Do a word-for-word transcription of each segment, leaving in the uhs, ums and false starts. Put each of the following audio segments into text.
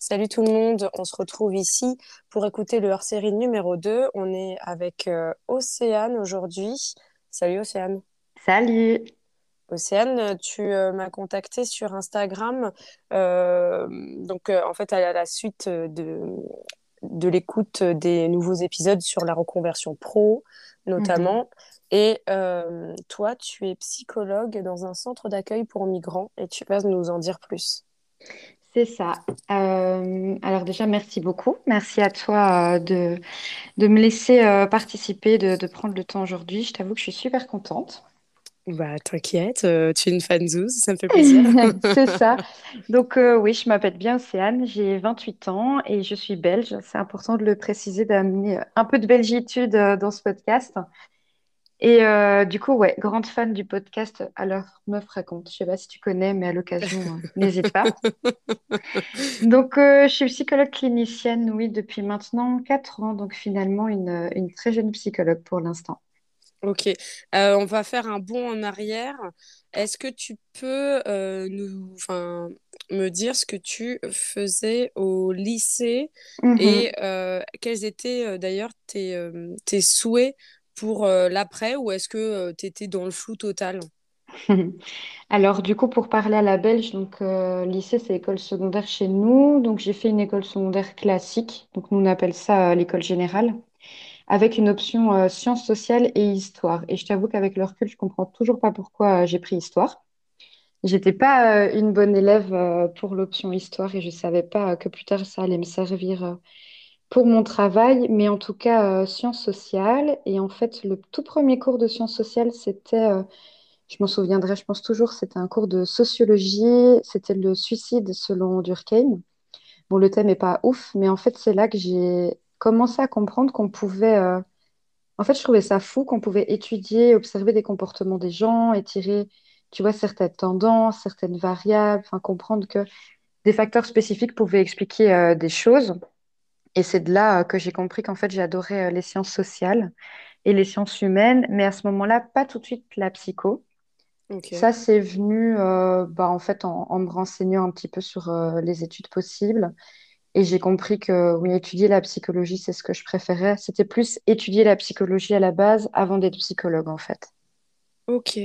Salut tout le monde, on se retrouve ici pour écouter le hors-série numéro deux. On est avec euh, Océane aujourd'hui. Salut Océane. Salut. Océane, tu euh, m'as contacté sur Instagram. Euh, donc euh, en fait, à la suite de, de l'écoute des nouveaux épisodes sur la reconversion pro, Mhm. notamment. Et euh, toi, tu es psychologue dans un centre d'accueil pour migrants et tu vas nous en dire plus. C'est ça. Euh, alors déjà, merci beaucoup. Merci à toi euh, de, de me laisser euh, participer, de, de prendre le temps aujourd'hui. Je t'avoue que je suis super contente. Bah, t'inquiète, euh, tu es une fanzouze, ça me fait plaisir. C'est ça. Donc euh, oui, je m'appelle bien Océane, j'ai vingt-huit ans et je suis belge. C'est important de le préciser, d'amener un peu de belgitude euh, dans ce podcast. Et euh, du coup, ouais, grande fan du podcast Alors Meuf raconte. Je sais pas si tu connais, mais à l'occasion, euh, n'hésite pas. Donc, euh, je suis psychologue clinicienne, oui, depuis maintenant quatre ans, donc finalement une, une très jeune psychologue pour l'instant. Ok. Euh, on va faire un bond en arrière. Est-ce que tu peux euh, nous, enfin, me dire ce que tu faisais au lycée et Mhm. euh, quels étaient euh, d'ailleurs tes, euh, tes souhaits pour euh, l'après, ou est-ce que tu étais dans le flou total? Alors, du coup, pour parler à la belge, donc euh, lycée, c'est école secondaire chez nous. Donc, j'ai fait une école secondaire classique. Donc, nous, on appelle ça euh, l'école générale, avec une option euh, sciences sociales et histoire. Et je t'avoue qu'avec le recul, je comprends toujours pas pourquoi euh, j'ai pris histoire. J'étais pas euh, une bonne élève euh, pour l'option histoire et je savais pas euh, que plus tard ça allait me servir euh, pour mon travail, mais en tout cas, euh, sciences sociales. Et en fait, le tout premier cours de sciences sociales, c'était, euh, je m'en souviendrai, je pense toujours, c'était un cours de sociologie, c'était le suicide selon Durkheim. Bon, le thème est pas ouf, mais en fait, c'est là que j'ai commencé à comprendre qu'on pouvait... euh, En fait, je trouvais ça fou qu'on pouvait étudier, observer des comportements des gens et tirer, tu vois, certaines tendances, certaines variables, enfin, comprendre que des facteurs spécifiques pouvaient expliquer euh, des choses. Et c'est de là euh, que j'ai compris qu'en fait, j'adorais euh, les sciences sociales et les sciences humaines, mais à ce moment-là, pas tout de suite la psycho. Ok. Ça, c'est venu euh, bah, en fait en, en me renseignant un petit peu sur euh, les études possibles. Et j'ai compris que oui, étudier la psychologie, c'est ce que je préférais. C'était plus étudier la psychologie à la base avant d'être psychologue, en fait. Ok.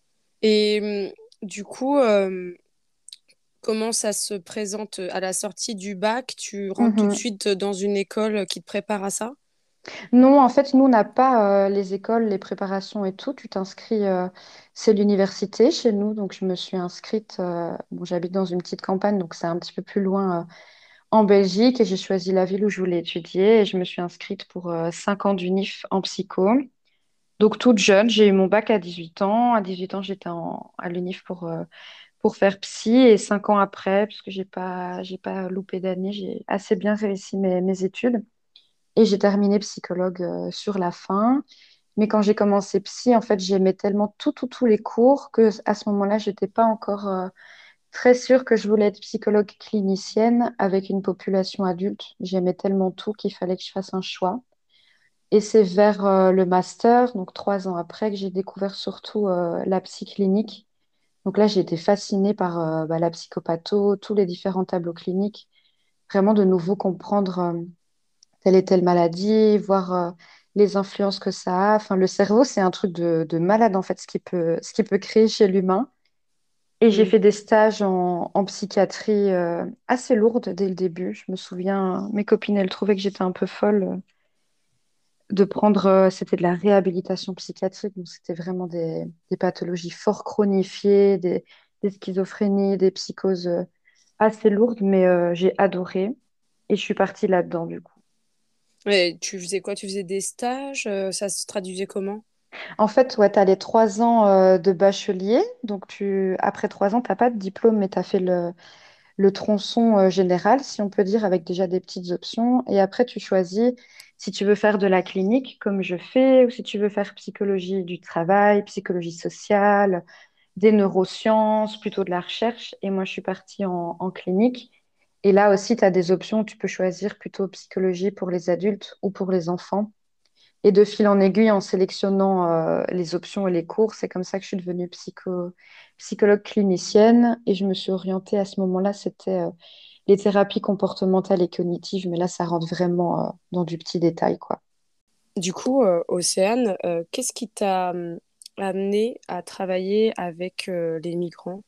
Et hum, du coup, euh, comment ça se présente à la sortie du bac? Tu rentres tout de Mhm. suite dans une école qui te prépare à ça? Non, en fait, nous, on n'a pas euh, les écoles, les préparations et tout. Tu t'inscris, euh, c'est l'université chez nous. Donc, je me suis inscrite. Euh, bon, j'habite dans une petite campagne, donc c'est un petit peu plus loin euh, en Belgique. Et j'ai choisi la ville où je voulais étudier. Et je me suis inscrite pour euh, cinq ans d'unif en psycho. Donc, toute jeune, j'ai eu mon bac à dix-huit ans. À dix-huit ans, j'étais en- à l'unif pour, euh, pour faire psy. Et cinq ans après, puisque j'ai pas, j'ai pas loupé d'année, j'ai assez bien réussi mes, mes études. Et j'ai terminé psychologue euh, sur la fin. Mais quand j'ai commencé psy, en fait, j'aimais tellement tout, tout, tous les cours que à ce moment-là, j'étais pas encore euh, très sûre que je voulais être psychologue clinicienne avec une population adulte. J'aimais tellement tout qu'il fallait que je fasse un choix. Et c'est vers euh, le master, donc trois ans après, que j'ai découvert surtout euh, la psy clinique. Donc là, j'ai été fascinée par euh, bah, la psychopatho, tous les différents tableaux cliniques. Vraiment de nouveau comprendre euh, telle et telle maladie, voir euh, les influences que ça a. Enfin, le cerveau, c'est un truc de, de malade, en fait, ce qui peut, ce qui peut créer chez l'humain. Et j'ai Hmm. fait des stages en, en psychiatrie euh, assez lourdes dès le début. Je me souviens, mes copines, elles trouvaient que j'étais un peu folle euh, de prendre, euh, c'était de la réhabilitation psychiatrique, donc c'était vraiment des, des pathologies fort chronifiées, des, des schizophrénies, des psychoses euh, assez lourdes, mais euh, j'ai adoré. Et je suis partie là-dedans, du coup. Et tu faisais quoi? Tu faisais des stages? euh, Ça se traduisait comment? En fait, ouais, tu as les trois ans euh, de bachelier. Donc, tu, après trois ans, tu n'as pas de diplôme, mais tu as fait le, le tronçon euh, général, si on peut dire, avec déjà des petites options. Et après, tu choisis si tu veux faire de la clinique, comme je fais, ou si tu veux faire psychologie du travail, psychologie sociale, des neurosciences, plutôt de la recherche. Et moi, je suis partie en, en clinique. Et là aussi, tu as des options. Tu peux choisir plutôt psychologie pour les adultes ou pour les enfants. Et de fil en aiguille, en sélectionnant euh, les options et les cours, c'est comme ça que je suis devenue psycho- psychologue clinicienne. Et je me suis orientée à ce moment-là, c'était euh, les thérapies comportementales et cognitives. Mais là, ça rentre vraiment euh, dans du petit détail, quoi. Du coup, euh, Océane, euh, qu'est-ce qui t'a hum, amené à travailler avec euh, les migrants?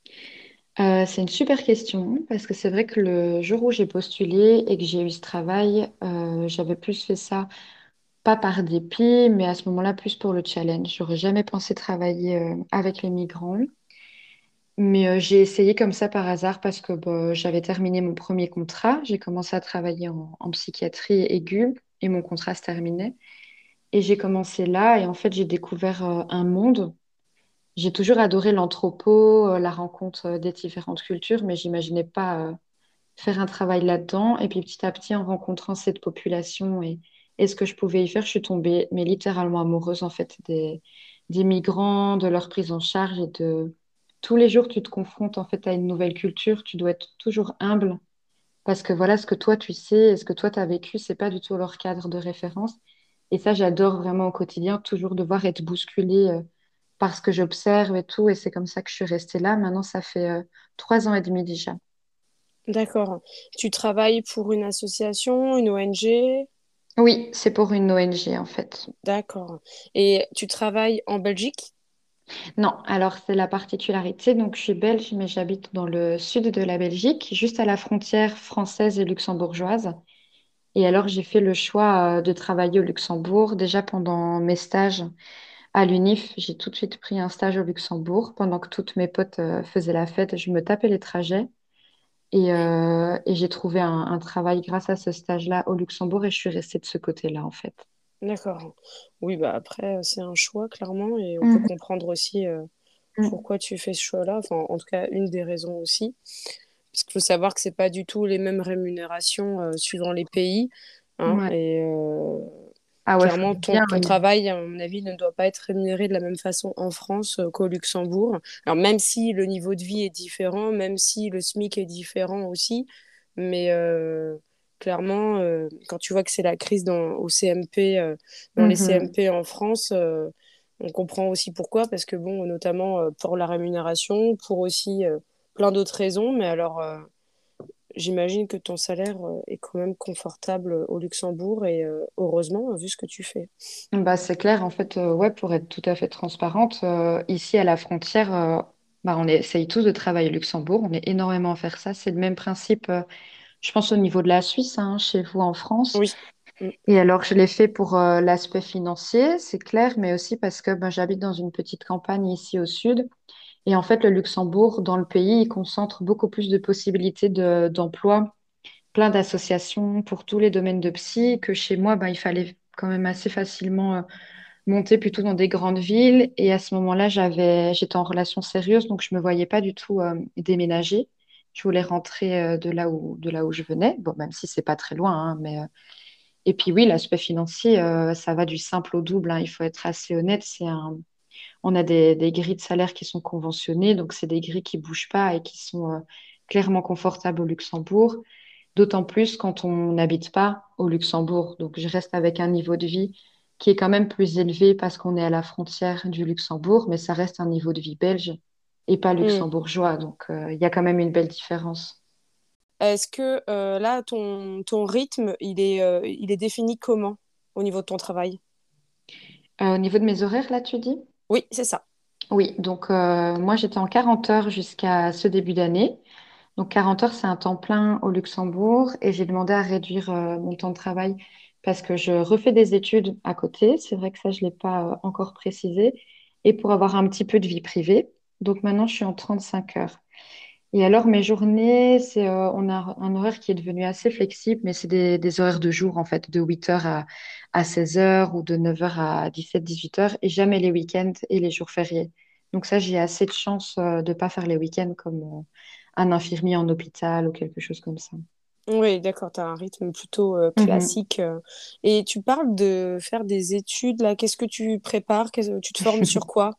Euh, c'est une super question parce que c'est vrai que le jour où j'ai postulé et que j'ai eu ce travail, euh, j'avais plus fait ça, pas par dépit, mais à ce moment-là, plus pour le challenge. J'aurais jamais pensé travailler euh, avec les migrants. Mais euh, j'ai essayé comme ça par hasard parce que bah, j'avais terminé mon premier contrat. J'ai commencé à travailler en, en psychiatrie aiguë et mon contrat se terminait. Et j'ai commencé là et en fait, j'ai découvert euh, un monde. J'ai toujours adoré l'anthropo, euh, la rencontre euh, des différentes cultures, mais j'imaginais pas euh, faire un travail là-dedans. Et puis petit à petit, en rencontrant cette population et, et ce que je pouvais y faire, je suis tombée, mais littéralement amoureuse en fait des, des migrants, de leur prise en charge et de tous les jours, tu te confrontes en fait à une nouvelle culture. Tu dois être toujours humble parce que voilà ce que toi tu sais et ce que toi tu as vécu, c'est pas du tout leur cadre de référence. Et ça, j'adore vraiment au quotidien, toujours devoir être bousculée euh, par ce que j'observe et tout. Et c'est comme ça que je suis restée là. Maintenant, ça fait euh, trois ans et demi déjà. D'accord. Tu travailles pour une association, une O N G? Oui, c'est pour une O N G en fait. D'accord. Et tu travailles en Belgique? Non, alors c'est la particularité. Donc je suis belge, mais j'habite dans le sud de la Belgique, juste à la frontière française et luxembourgeoise. Et alors j'ai fait le choix euh, de travailler au Luxembourg. Déjà pendant mes stages à l'UNIF, j'ai tout de suite pris un stage au Luxembourg. Pendant que toutes mes potes euh, faisaient la fête, je me tapais les trajets. Et, Oui. euh, et j'ai trouvé un, un travail grâce à ce stage-là au Luxembourg et je suis restée de ce côté-là en fait. D'accord. Oui, bah après, euh, c'est un choix, clairement, et on peut Mhm. comprendre aussi euh, pourquoi tu fais ce choix-là. Enfin, en tout cas, une des raisons aussi. Parce qu'il faut savoir que c'est pas du tout les mêmes rémunérations euh, suivant les pays, hein, Ouais. et euh, Ah ouais, faut clairement, être ton, bien. ton Oui. travail, à mon avis, ne doit pas être rémunéré de la même façon en France euh, qu'au Luxembourg. Alors, même si le niveau de vie est différent, même si le SMIC est différent aussi, mais euh, clairement, euh, quand tu vois que c'est la crise dans, au C M P, euh, dans les Mhm. C M P en France, euh, on comprend aussi pourquoi, parce que bon, notamment euh, pour la rémunération, pour aussi euh, plein d'autres raisons, mais alors. euh, J'imagine que ton salaire euh, est quand même confortable euh, au Luxembourg et euh, heureusement, vu ce que tu fais. Bah, c'est clair, en fait, euh, ouais, pour être tout à fait transparente, euh, ici à la frontière, euh, bah, on essaye tous de travailler au Luxembourg, on est énormément à faire ça. C'est le même principe, euh, je pense, au niveau de la Suisse, hein, chez vous en France. Oui. Mm. Et alors, je l'ai fait pour euh, l'aspect financier, c'est clair, mais aussi parce que ben, j'habite dans une petite campagne ici au sud. Et en fait, le Luxembourg, dans le pays, il concentre beaucoup plus de possibilités de, d'emploi, plein d'associations pour tous les domaines de psy, que chez moi, ben, il fallait quand même assez facilement euh, monter plutôt dans des grandes villes. Et à ce moment-là, j'avais, j'étais en relation sérieuse, donc je me voyais pas du tout euh, déménager. Je voulais rentrer euh, de là où, de là où je venais. Bon, même si c'est pas très loin, hein, mais euh, et puis oui, l'aspect financier, euh, ça va du simple au double, hein. Il faut être assez honnête. C'est un... On a des, des grilles de salaire qui sont conventionnées, donc c'est des grilles qui bougent pas et qui sont euh, clairement confortables au Luxembourg. D'autant plus quand on n'habite pas au Luxembourg. Donc je reste avec un niveau de vie qui est quand même plus élevé parce qu'on est à la frontière du Luxembourg, mais ça reste un niveau de vie belge et pas Mm. luxembourgeois. Donc euh, il y a quand même une belle différence. Est-ce que euh, là, ton, ton rythme, il est, euh, il est défini comment au niveau de ton travail? Euh, au niveau de mes horaires, là, tu dis? Oui, c'est ça. Oui, donc euh, moi j'étais en quarante heures jusqu'à ce début d'année. Donc quarante heures, c'est un temps plein au Luxembourg et j'ai demandé à réduire euh, mon temps de travail parce que je refais des études à côté. C'est vrai que ça, je ne l'ai pas euh, encore précisé. Et pour avoir un petit peu de vie privée. Donc maintenant, je suis en trente-cinq heures. Et alors, mes journées, c'est, euh, on a un horaire qui est devenu assez flexible, mais c'est des, des horaires de jour, en fait, de huit heures à, à seize heures ou de neuf heures à dix-sept, dix-huit heures, et jamais les week-ends et les jours fériés. Donc ça, j'ai assez de chance euh, de ne pas faire les week-ends comme euh, un infirmier en hôpital ou quelque chose comme ça. Oui, d'accord, tu as un rythme plutôt euh, Mhm. classique. euh. Et tu parles de faire des études, là. Qu'est-ce que tu prépares? Qu'est-ce- Tu te formes sur quoi?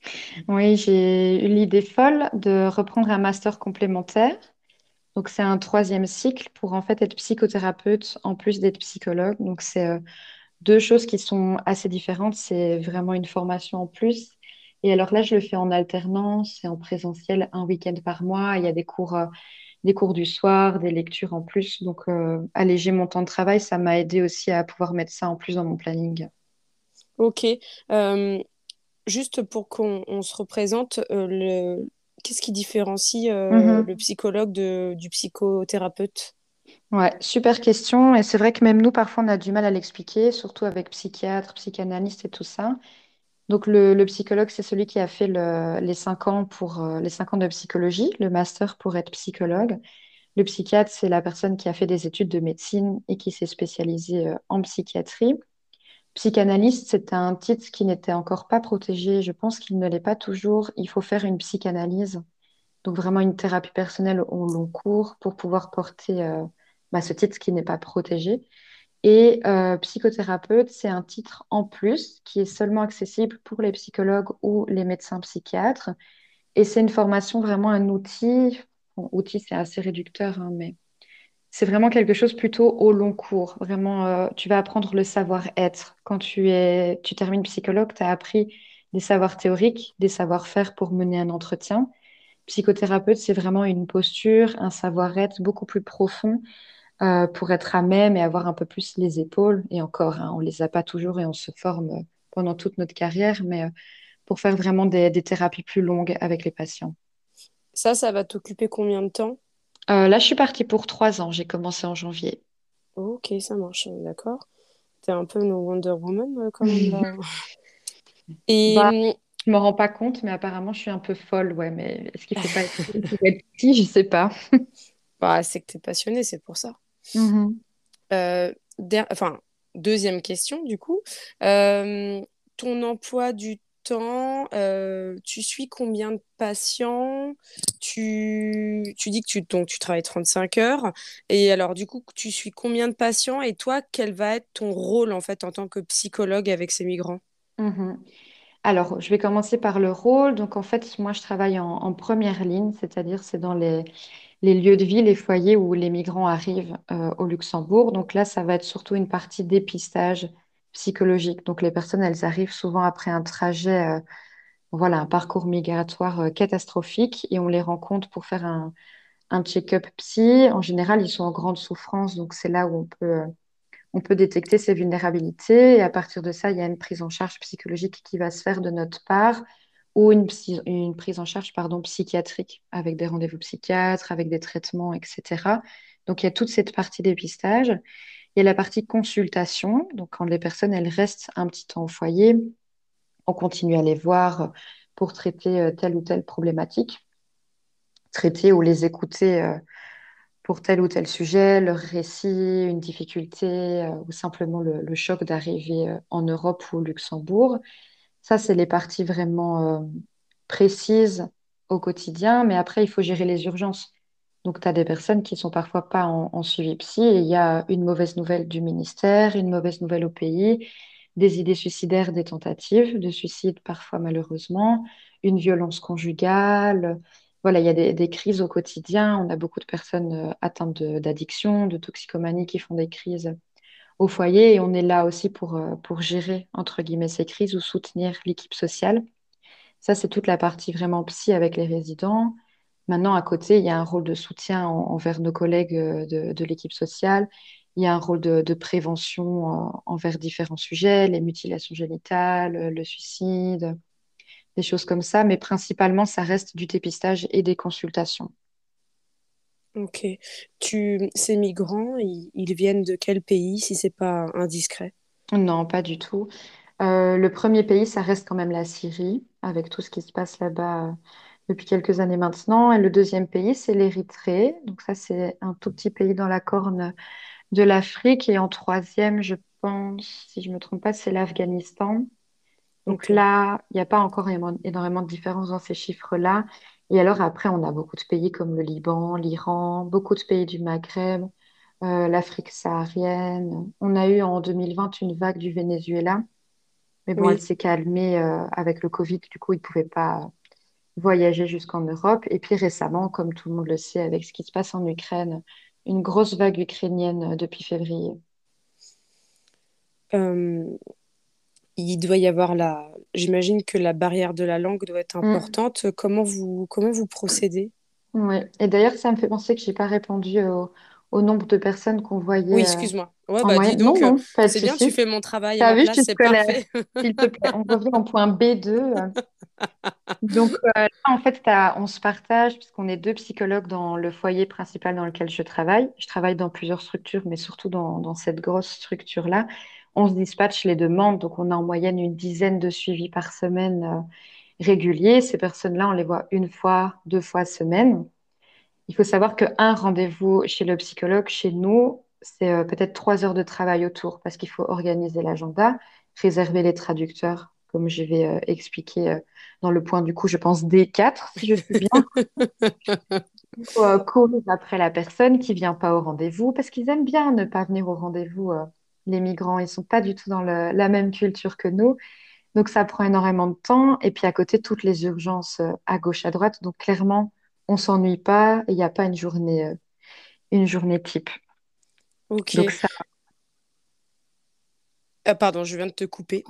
Oui, j'ai eu l'idée folle de reprendre un master complémentaire. Donc, c'est un troisième cycle pour en fait être psychothérapeute en plus d'être psychologue. Donc, c'est euh, deux choses qui sont assez différentes. C'est vraiment une formation en plus. Et alors là, je le fais en alternance et en présentiel un week-end par mois. Il y a des cours, euh, des cours du soir, des lectures en plus. Donc, euh, alléger mon temps de travail, ça m'a aidé aussi à pouvoir mettre ça en plus dans mon planning. Ok. Euh, Juste pour qu'on on se représente, euh, le... qu'est-ce qui différencie euh, le Mhm. psychologue de, du psychothérapeute? Ouais, super question. Et c'est vrai que même nous, parfois, on a du mal à l'expliquer, surtout avec psychiatre, psychanalyste et tout ça. Donc, le, le psychologue, c'est celui qui a fait le- les cinq ans pour euh, les cinq ans de psychologie, le master pour être psychologue. Le psychiatre, c'est la personne qui a fait des études de médecine et qui s'est spécialisée euh, en psychiatrie. Psychanalyste, c'est un titre qui n'était encore pas protégé. Je pense qu'il ne l'est pas toujours. Il faut faire une psychanalyse, donc vraiment une thérapie personnelle au long cours pour pouvoir porter euh, bah, ce titre qui n'est pas protégé. Et euh, psychothérapeute, c'est un titre en plus qui est seulement accessible pour les psychologues ou les médecins psychiatres. Et c'est une formation vraiment un outil. Bon, outil, c'est assez réducteur, hein, mais c'est vraiment quelque chose plutôt au long cours. Vraiment, euh, tu vas apprendre le savoir-être. Quand tu es, tu termines psychologue, tu as appris des savoirs théoriques, des savoir-faire pour mener un entretien. Psychothérapeute, c'est vraiment une posture, un savoir-être beaucoup plus profond euh, pour être à même et avoir un peu plus les épaules. Et encore, hein, on les a pas toujours et on se forme euh, pendant toute notre carrière, mais euh, pour faire vraiment des, des thérapies plus longues avec les patients. Ça, ça va t'occuper combien de temps? Euh, là, je suis partie pour trois ans. J'ai commencé en janvier. Ok, ça marche, d'accord. T'es un peu une Wonder Woman euh, quand même là. Et Bah, hum, je m'en rends pas compte, mais apparemment, je suis un peu folle, ouais. Mais est-ce qu'il faut pas être folle pour être petit? Je sais pas. bah, c'est que t'es passionnée, c'est pour ça. Mhm. Euh, der- enfin, deuxième question du coup. Euh, Ton emploi du temps, euh, tu suis combien de patients? Tu, tu dis que tu, donc, tu travailles trente-cinq heures. Et alors du coup, tu suis combien de patients? Et toi, quel va être ton rôle en fait en tant que psychologue avec ces migrants? Mhm. Alors, je vais commencer par le rôle. Donc, en fait, moi, je travaille en, en première ligne, c'est-à-dire c'est dans les, les lieux de vie, les foyers où les migrants arrivent euh, au Luxembourg. Donc là, ça va être surtout une partie dépistage psychologique. Donc, les personnes, elles arrivent souvent après un trajet, euh, voilà, un parcours migratoire euh, catastrophique et on les rencontre pour faire un, un check-up psy. En général, ils sont en grande souffrance, donc c'est là où on peut, euh, on peut détecter ces vulnérabilités et à partir de ça, il y a une prise en charge psychologique qui va se faire de notre part ou une, psy- une prise en charge pardon, psychiatrique avec des rendez-vous psychiatres, avec des traitements, et cetera. Donc il y a toute cette partie dépistage. Il y a la partie consultation. Donc quand les personnes elles restent un petit temps au foyer, on continue à les voir pour traiter euh, telle ou telle problématique, traiter ou les écouter euh, pour tel ou tel sujet, leur récit, une difficulté euh, ou simplement le, le choc d'arriver euh, en Europe ou au Luxembourg. Ça, c'est les parties vraiment euh, précises au quotidien, mais après, il faut gérer les urgences. Donc, tu as des personnes qui sont parfois pas en, en suivi psy et il y a une mauvaise nouvelle du ministère, une mauvaise nouvelle au pays, des idées suicidaires, des tentatives de suicide parfois malheureusement, une violence conjugale. Voilà, il y a des, des crises au quotidien. On a beaucoup de personnes euh, atteintes de- d'addiction, de toxicomanie qui font des crises au foyer et on est là aussi pour, euh, pour gérer, entre guillemets, ces crises ou soutenir l'équipe sociale. Ça, c'est toute la partie vraiment psy avec les résidents. Maintenant, à côté, il y a un rôle de soutien en- envers nos collègues euh, de, de l'équipe sociale. Il y a un rôle de, de prévention euh, envers différents sujets, les mutilations génitales, euh, le suicide, des choses comme ça. Mais principalement, ça reste du dépistage et des consultations. Ok. Tu, ces migrants, ils, ils viennent de quel pays si c'est pas indiscret? Non, pas du tout. Euh, le premier pays, ça reste quand même la Syrie, avec tout ce qui se passe là-bas euh, depuis quelques années maintenant. Et le deuxième pays, c'est l'Érythrée. Donc ça, c'est un tout petit pays dans la corne de l'Afrique. Et en troisième, je pense, si je ne me trompe pas, c'est l'Afghanistan. Donc Ok. là, il n'y a pas encore émo- énormément de différence dans ces chiffres-là. Et alors après, on a beaucoup de pays comme le Liban, l'Iran, beaucoup de pays du Maghreb, euh, l'Afrique saharienne. On a eu en deux mille vingt une vague du Venezuela, mais bon, elle Oui. s'est calmée euh, avec le Covid. Du coup, ils ne pouvaient pas voyager jusqu'en Europe. Et puis récemment, comme tout le monde le sait, avec ce qui se passe en Ukraine, une grosse vague ukrainienne euh, depuis février. euh, il doit y avoir la... J'imagine que la barrière de la langue doit être Mm. importante. Comment vous, comment vous procédez? Ouais. Et d'ailleurs, ça me fait penser que j'ai pas répondu au, au nombre de personnes qu'on Oui, voyait euh, excuse-moi. Ouais, en bah dis moyenne. Non, donc, euh, non, pas de c'est bien, tu souci. fais mon travail à T'as ma vu, place, tu te c'est connais. parfait. S'il te plaît, on revient au point B deux. euh. Donc, euh, là, en fait, t'as- on se partage, puisqu'on est deux psychologues dans le foyer principal dans lequel je travaille. Je travaille dans plusieurs structures, mais surtout dans, dans cette grosse structure-là. On se dispatche les demandes, donc on a en moyenne une dizaine de suivis par semaine euh, réguliers. Ces personnes-là, on les voit une fois, deux fois semaine. Il faut savoir qu'un rendez-vous chez le psychologue, chez nous, c'est euh, peut-être trois heures de travail autour, parce qu'il faut organiser l'agenda, réserver les traducteurs, comme je vais euh, expliquer euh, dans le point du coup, je pense D quatre, si je suis bien. Il faut euh, courir après la personne qui vient pas au rendez-vous, parce qu'ils aiment bien ne pas venir au rendez-vous. euh, les migrants, ils sont pas du tout dans le- la même culture que nous. Donc ça prend énormément de temps. Et puis à côté, toutes les urgences euh, à gauche, à droite. Donc clairement, on s'ennuie pas. Il n'y a pas une journée, euh, une journée type. Donc Ok. ça, Ah, pardon, je viens de te couper.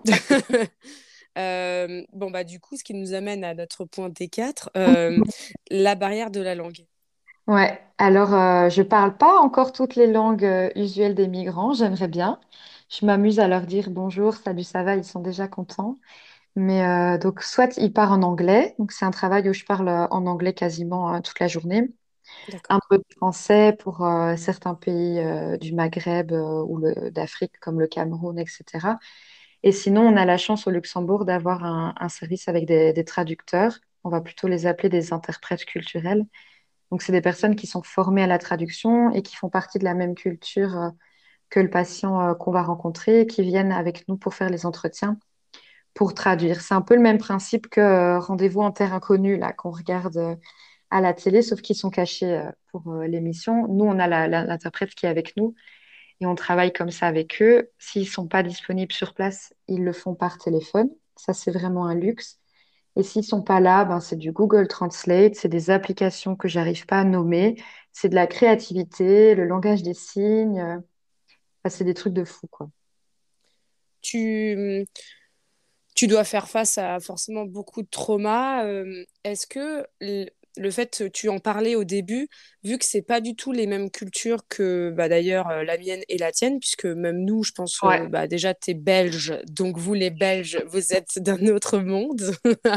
Euh, bon, bah, du coup, ce qui nous amène à notre point T quatre, euh, la barrière de la langue. ouais. Alors, euh, je parle pas encore toutes les langues euh, usuelles des migrants. J'aimerais bien. Je m'amuse à leur dire bonjour, salut, ça va. Ils sont déjà contents. Mais euh, donc, soit ils parlent en anglais. Donc, c'est un travail où je parle euh, en anglais quasiment euh, toute la journée. Un D'accord. peu de français pour euh, certains pays euh, du Maghreb euh, ou le- d'Afrique comme le Cameroun, et cetera. Et sinon, on a la chance au Luxembourg d'avoir un, un service avec des, des traducteurs. On va plutôt les appeler des interprètes culturels. Donc, c'est des personnes qui sont formées à la traduction et qui font partie de la même culture euh, que le patient euh, qu'on va rencontrer et qui viennent avec nous pour faire les entretiens, pour traduire. C'est un peu le même principe que euh, Rendez-vous en terre inconnue, là, qu'on regarde euh, à la télé, sauf qu'ils sont cachés euh, pour euh, l'émission. Nous, on a la- la- l'interprète qui est avec nous et on travaille comme ça avec eux. S'ils sont pas disponibles sur place, ils le font par téléphone. Ça, c'est vraiment un luxe. Et s'ils sont pas là, ben, c'est du Google Translate, c'est des applications que j'arrive pas à nommer, c'est de la créativité, le langage des signes. euh, enfin, c'est des trucs de fou, quoi. Tu, tu dois faire face à forcément beaucoup de traumas. Euh, est-ce que l- le fait, tu en parlais au début, vu que c'est pas du tout les mêmes cultures que bah, d'ailleurs euh, la mienne et la tienne, puisque même nous, je pense, euh, Ouais. bah, déjà, tu es belge, donc vous les Belges, vous êtes d'un autre monde.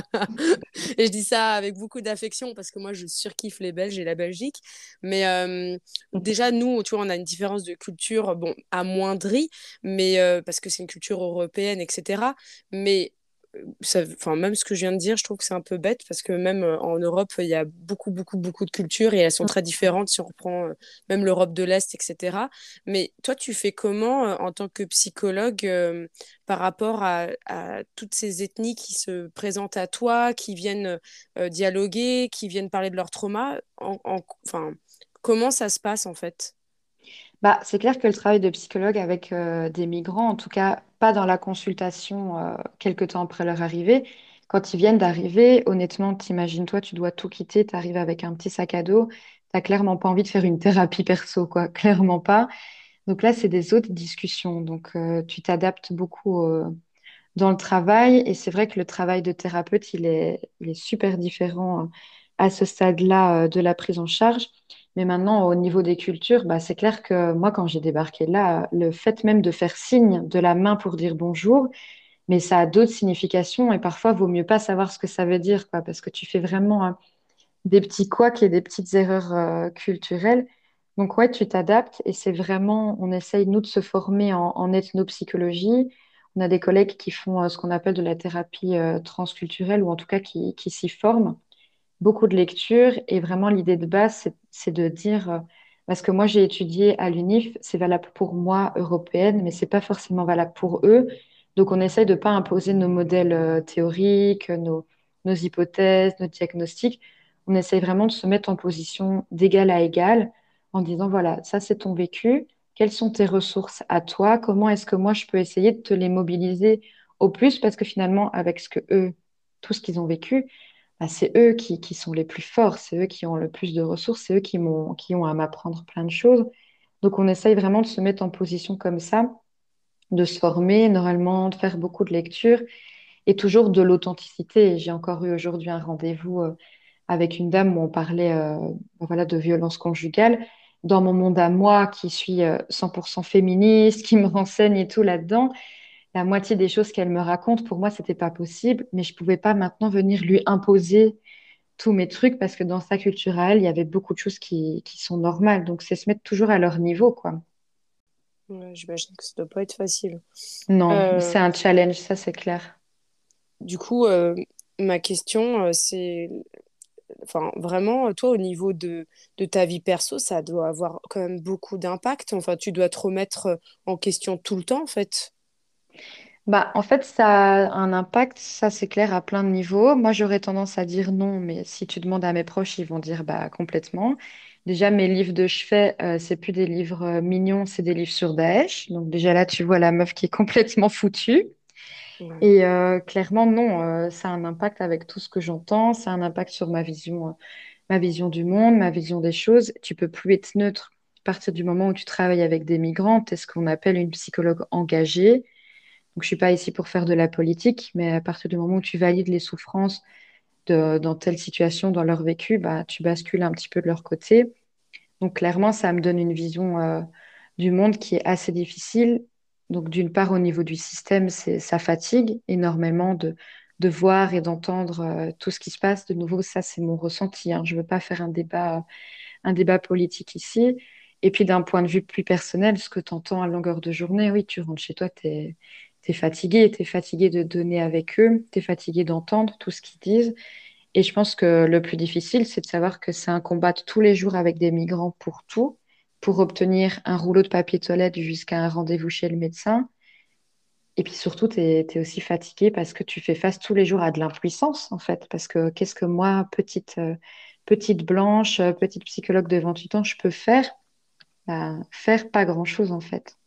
Et je dis ça avec beaucoup d'affection parce que moi, je surkiffe les Belges et la Belgique. Mais euh, déjà, nous, tu vois, on a une différence de culture, bon, amoindrie, mais euh, parce que c'est une culture européenne, et cetera. Mais ça, enfin, même ce que je viens de dire, je trouve que c'est un peu bête parce que même euh, en Europe, il y a beaucoup, beaucoup, beaucoup de cultures et elles sont très différentes si on reprend euh, même l'Europe de l'Est, et cetera. Mais toi, tu fais comment euh, en tant que psychologue euh, par rapport à, à toutes ces ethnies qui se présentent à toi, qui viennent euh, dialoguer, qui viennent parler de leur trauma en, en- enfin, comment ça se passe en fait? Bah, c'est clair que le travail de psychologue avec euh, des migrants, en tout cas pas dans la consultation euh, quelque temps après leur arrivée, quand ils viennent d'arriver, honnêtement, t'imagines-toi, tu dois tout quitter, tu arrives avec un petit sac à dos, t'as clairement pas envie de faire une thérapie perso, quoi, clairement pas. Donc là, c'est des autres discussions, donc euh, tu t'adaptes beaucoup euh, dans le travail, et c'est vrai que le travail de thérapeute, il est, il est super différent euh, à ce stade-là euh, de la prise en charge. Mais maintenant, au niveau des cultures, bah, c'est clair que moi, quand j'ai débarqué là, le fait même de faire signe de la main pour dire bonjour, mais ça a d'autres significations et parfois, vaut mieux pas savoir ce que ça veut dire, quoi, parce que tu fais vraiment hein, des petits couacs et des petites erreurs euh, culturelles. Donc, ouais, tu t'adaptes et c'est vraiment, on essaye, nous, de se former en, en ethnopsychologie. On a des collègues qui font euh, ce qu'on appelle de la thérapie euh, transculturelle ou en tout cas qui, qui s'y forment. Beaucoup de lectures et vraiment l'idée de base, c'est, c'est de dire, euh, parce que moi j'ai étudié à l'UNIF, c'est valable pour moi, européenne, mais c'est pas forcément valable pour eux. Donc on essaye de pas imposer nos modèles euh, théoriques, nos, nos hypothèses, nos diagnostics. On essaye vraiment de se mettre en position d'égal à égal en disant, voilà, ça c'est ton vécu, quelles sont tes ressources à toi, comment est-ce que moi je peux essayer de te les mobiliser au plus, parce que finalement, avec ce que eux, tout ce qu'ils ont vécu, bah, c'est eux qui, qui sont les plus forts, c'est eux qui ont le plus de ressources, c'est eux qui m'ont, qui ont à m'apprendre plein de choses. Donc on essaye vraiment de se mettre en position comme ça de se former énormément, de faire beaucoup de lectures et toujours de l'authenticité. J'ai encore eu aujourd'hui un rendez-vous euh, avec une dame où on parlait euh, ben voilà, de violence conjugale. Dans mon monde à moi, qui suis euh, cent pour cent féministe, qui me renseigne et tout là-dedans, la moitié des choses qu'elle me raconte, pour moi, c'était pas possible, mais je pouvais pas maintenant venir lui imposer tous mes trucs parce que dans sa culture à elle, il y avait beaucoup de choses qui, qui sont normales. Donc, c'est se mettre toujours à leur niveau, quoi. Ouais, j'imagine que ça doit pas être facile. Non, Euh, c'est un challenge, ça, c'est clair. du coup, euh, ma question, euh, c'est, enfin, vraiment, toi, au niveau de, de ta vie perso, ça doit avoir quand même beaucoup d'impact. Enfin, tu dois te remettre euh, en question tout le temps, en fait. Bah, en fait, ça a un impact, ça c'est clair, à plein de niveaux. Moi, j'aurais tendance à dire non, mais si tu demandes à mes proches, ils vont dire bah complètement. Déjà, mes livres de chevet, euh, c'est plus des livres euh, mignons, c'est des livres sur Daesh. Donc déjà là, tu vois la meuf qui est complètement foutue. Ouais. Et euh, clairement, non, euh, ça a un impact avec tout ce que j'entends, ça a un impact sur ma vision, euh, ma vision du monde, ma vision des choses. Tu peux plus être neutre. À partir du moment où tu travailles avec des migrants, tu es ce qu'on appelle une psychologue engagée. Donc, je suis pas ici pour faire de la politique, mais à partir du moment où tu valides les souffrances de, dans telle situation, dans leur vécu, bah, tu bascules un petit peu de leur côté. Donc, clairement, ça me donne une vision euh, du monde qui est assez difficile. Donc, d'une part, au niveau du système, c'est, ça fatigue énormément de, de voir et d'entendre euh, tout ce qui se passe. De nouveau, ça, c'est mon ressenti, hein. Je ne veux pas faire un débat, un débat politique ici. Et puis, d'un point de vue plus personnel, ce que tu entends à longueur de journée, oui, tu rentres chez toi, tu es, fatigué, tu es fatigué de donner avec eux, tu es fatigué d'entendre tout ce qu'ils disent. Et je pense que le plus difficile, c'est de savoir que c'est un combat de tous les jours avec des migrants pour tout, pour obtenir un rouleau de papier toilette jusqu'à un rendez-vous chez le médecin. Et puis surtout, tu es, aussi fatigué parce que tu fais face tous les jours à de l'impuissance, en fait. Parce que qu'est-ce que moi, petite, euh, petite blanche, euh, petite psychologue de vingt-huit ans, je peux faire? Bah, faire pas grand-chose, en fait.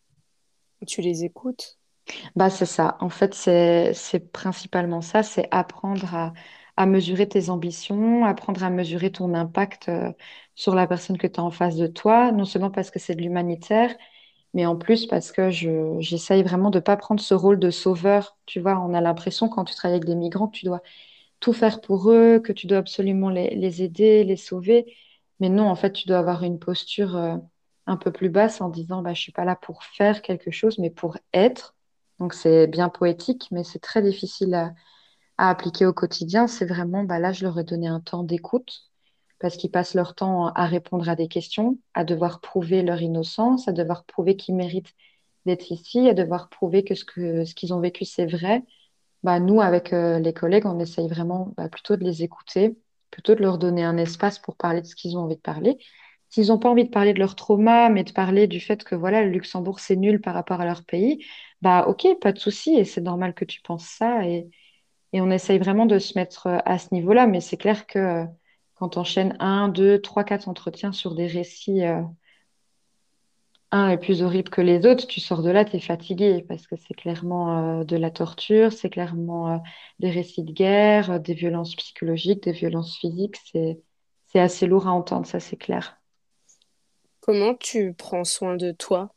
Tu les écoutes. Bah, c'est ça. En fait, c'est, c'est principalement ça, c'est apprendre à, à mesurer tes ambitions, apprendre à mesurer ton impact euh, sur la personne que tu as en face de toi, non seulement parce que c'est de l'humanitaire, mais en plus parce que je, j'essaye vraiment de ne pas prendre ce rôle de sauveur. Tu vois, on a l'impression quand tu travailles avec des migrants que tu dois tout faire pour eux, que tu dois absolument les, les aider, les sauver. Mais non, en fait, tu dois avoir une posture euh, un peu plus basse en disant, bah, je suis pas là pour faire quelque chose, mais pour être. Donc, c'est bien poétique, mais c'est très difficile à, à appliquer au quotidien. C'est vraiment, bah, là, je leur ai donné un temps d'écoute parce qu'ils passent leur temps à répondre à des questions, à devoir prouver leur innocence, à devoir prouver qu'ils méritent d'être ici, à devoir prouver que ce que, ce qu'ils ont vécu, c'est vrai. Bah, nous, avec euh, les collègues, on essaye vraiment bah, plutôt de les écouter, plutôt de leur donner un espace pour parler de ce qu'ils ont envie de parler. S'ils n'ont pas envie de parler de leur trauma, mais de parler du fait que voilà, le Luxembourg, c'est nul par rapport à leur pays, bah ok, pas de souci, et c'est normal que tu penses ça. Et, et on essaye vraiment de se mettre euh, à ce niveau-là, mais c'est clair que euh, quand on enchaîne un, deux, trois, quatre entretiens sur des récits euh, un est plus horrible que les autres, tu sors de là, tu es fatigué parce que c'est clairement euh, de la torture, c'est clairement euh, des récits de guerre, euh, des violences psychologiques, des violences physiques. C'est, c'est assez lourd à entendre, ça c'est clair. Comment tu prends soin de toi?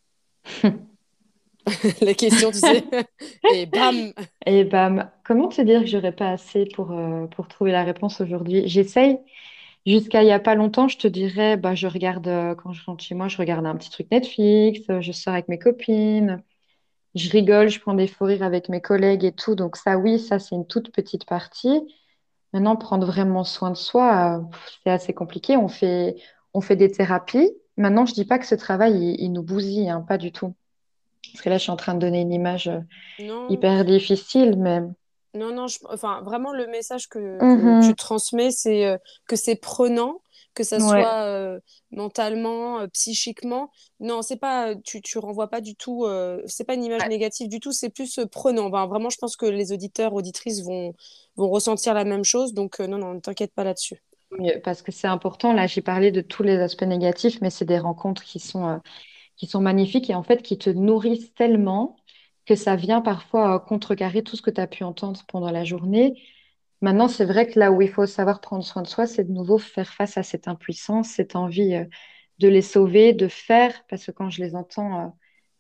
La question, tu sais. Et bam! Et bam, comment te dire que j'aurais pas assez pour, euh, pour trouver la réponse aujourd'hui? J'essaye. Jusqu'à il y a pas longtemps, je te dirais, bah, je regarde, euh, quand je rentre chez moi, je regarde un petit truc Netflix, euh, je sors avec mes copines. Je rigole, je prends des fous rires avec mes collègues et tout. Donc ça, oui, ça, c'est une toute petite partie. Maintenant, prendre vraiment soin de soi, euh, pff, c'est assez compliqué. On fait, on fait des thérapies. Maintenant, je dis pas que ce travail, il, il nous bousille, hein, pas du tout. Parce que là, je suis en train de donner une image euh, Non, hyper difficile, mais... non, non, je- enfin, vraiment, le message que, que Mhm. tu transmets, c'est euh, que c'est prenant, que ça Ouais. soit euh, mentalement, euh, psychiquement. Non, c'est pas, tu, tu renvoies pas du tout, euh, c'est pas une image Ouais. négative du tout, c'est plus euh, prenant. Ben, vraiment, je pense que les auditeurs, auditrices vont, vont ressentir la même chose, donc euh, non, non, ne t'inquiète pas là-dessus. Mieux, parce que c'est important. Là, j'ai parlé de tous les aspects négatifs, mais c'est des rencontres qui sont, euh, qui sont magnifiques et en fait qui te nourrissent tellement que ça vient parfois euh, contrecarrer tout ce que tu as pu entendre pendant la journée. Maintenant, c'est vrai que là où il faut savoir prendre soin de soi, c'est de nouveau faire face à cette impuissance, cette envie euh, de les sauver, de faire, parce que quand je les entends euh,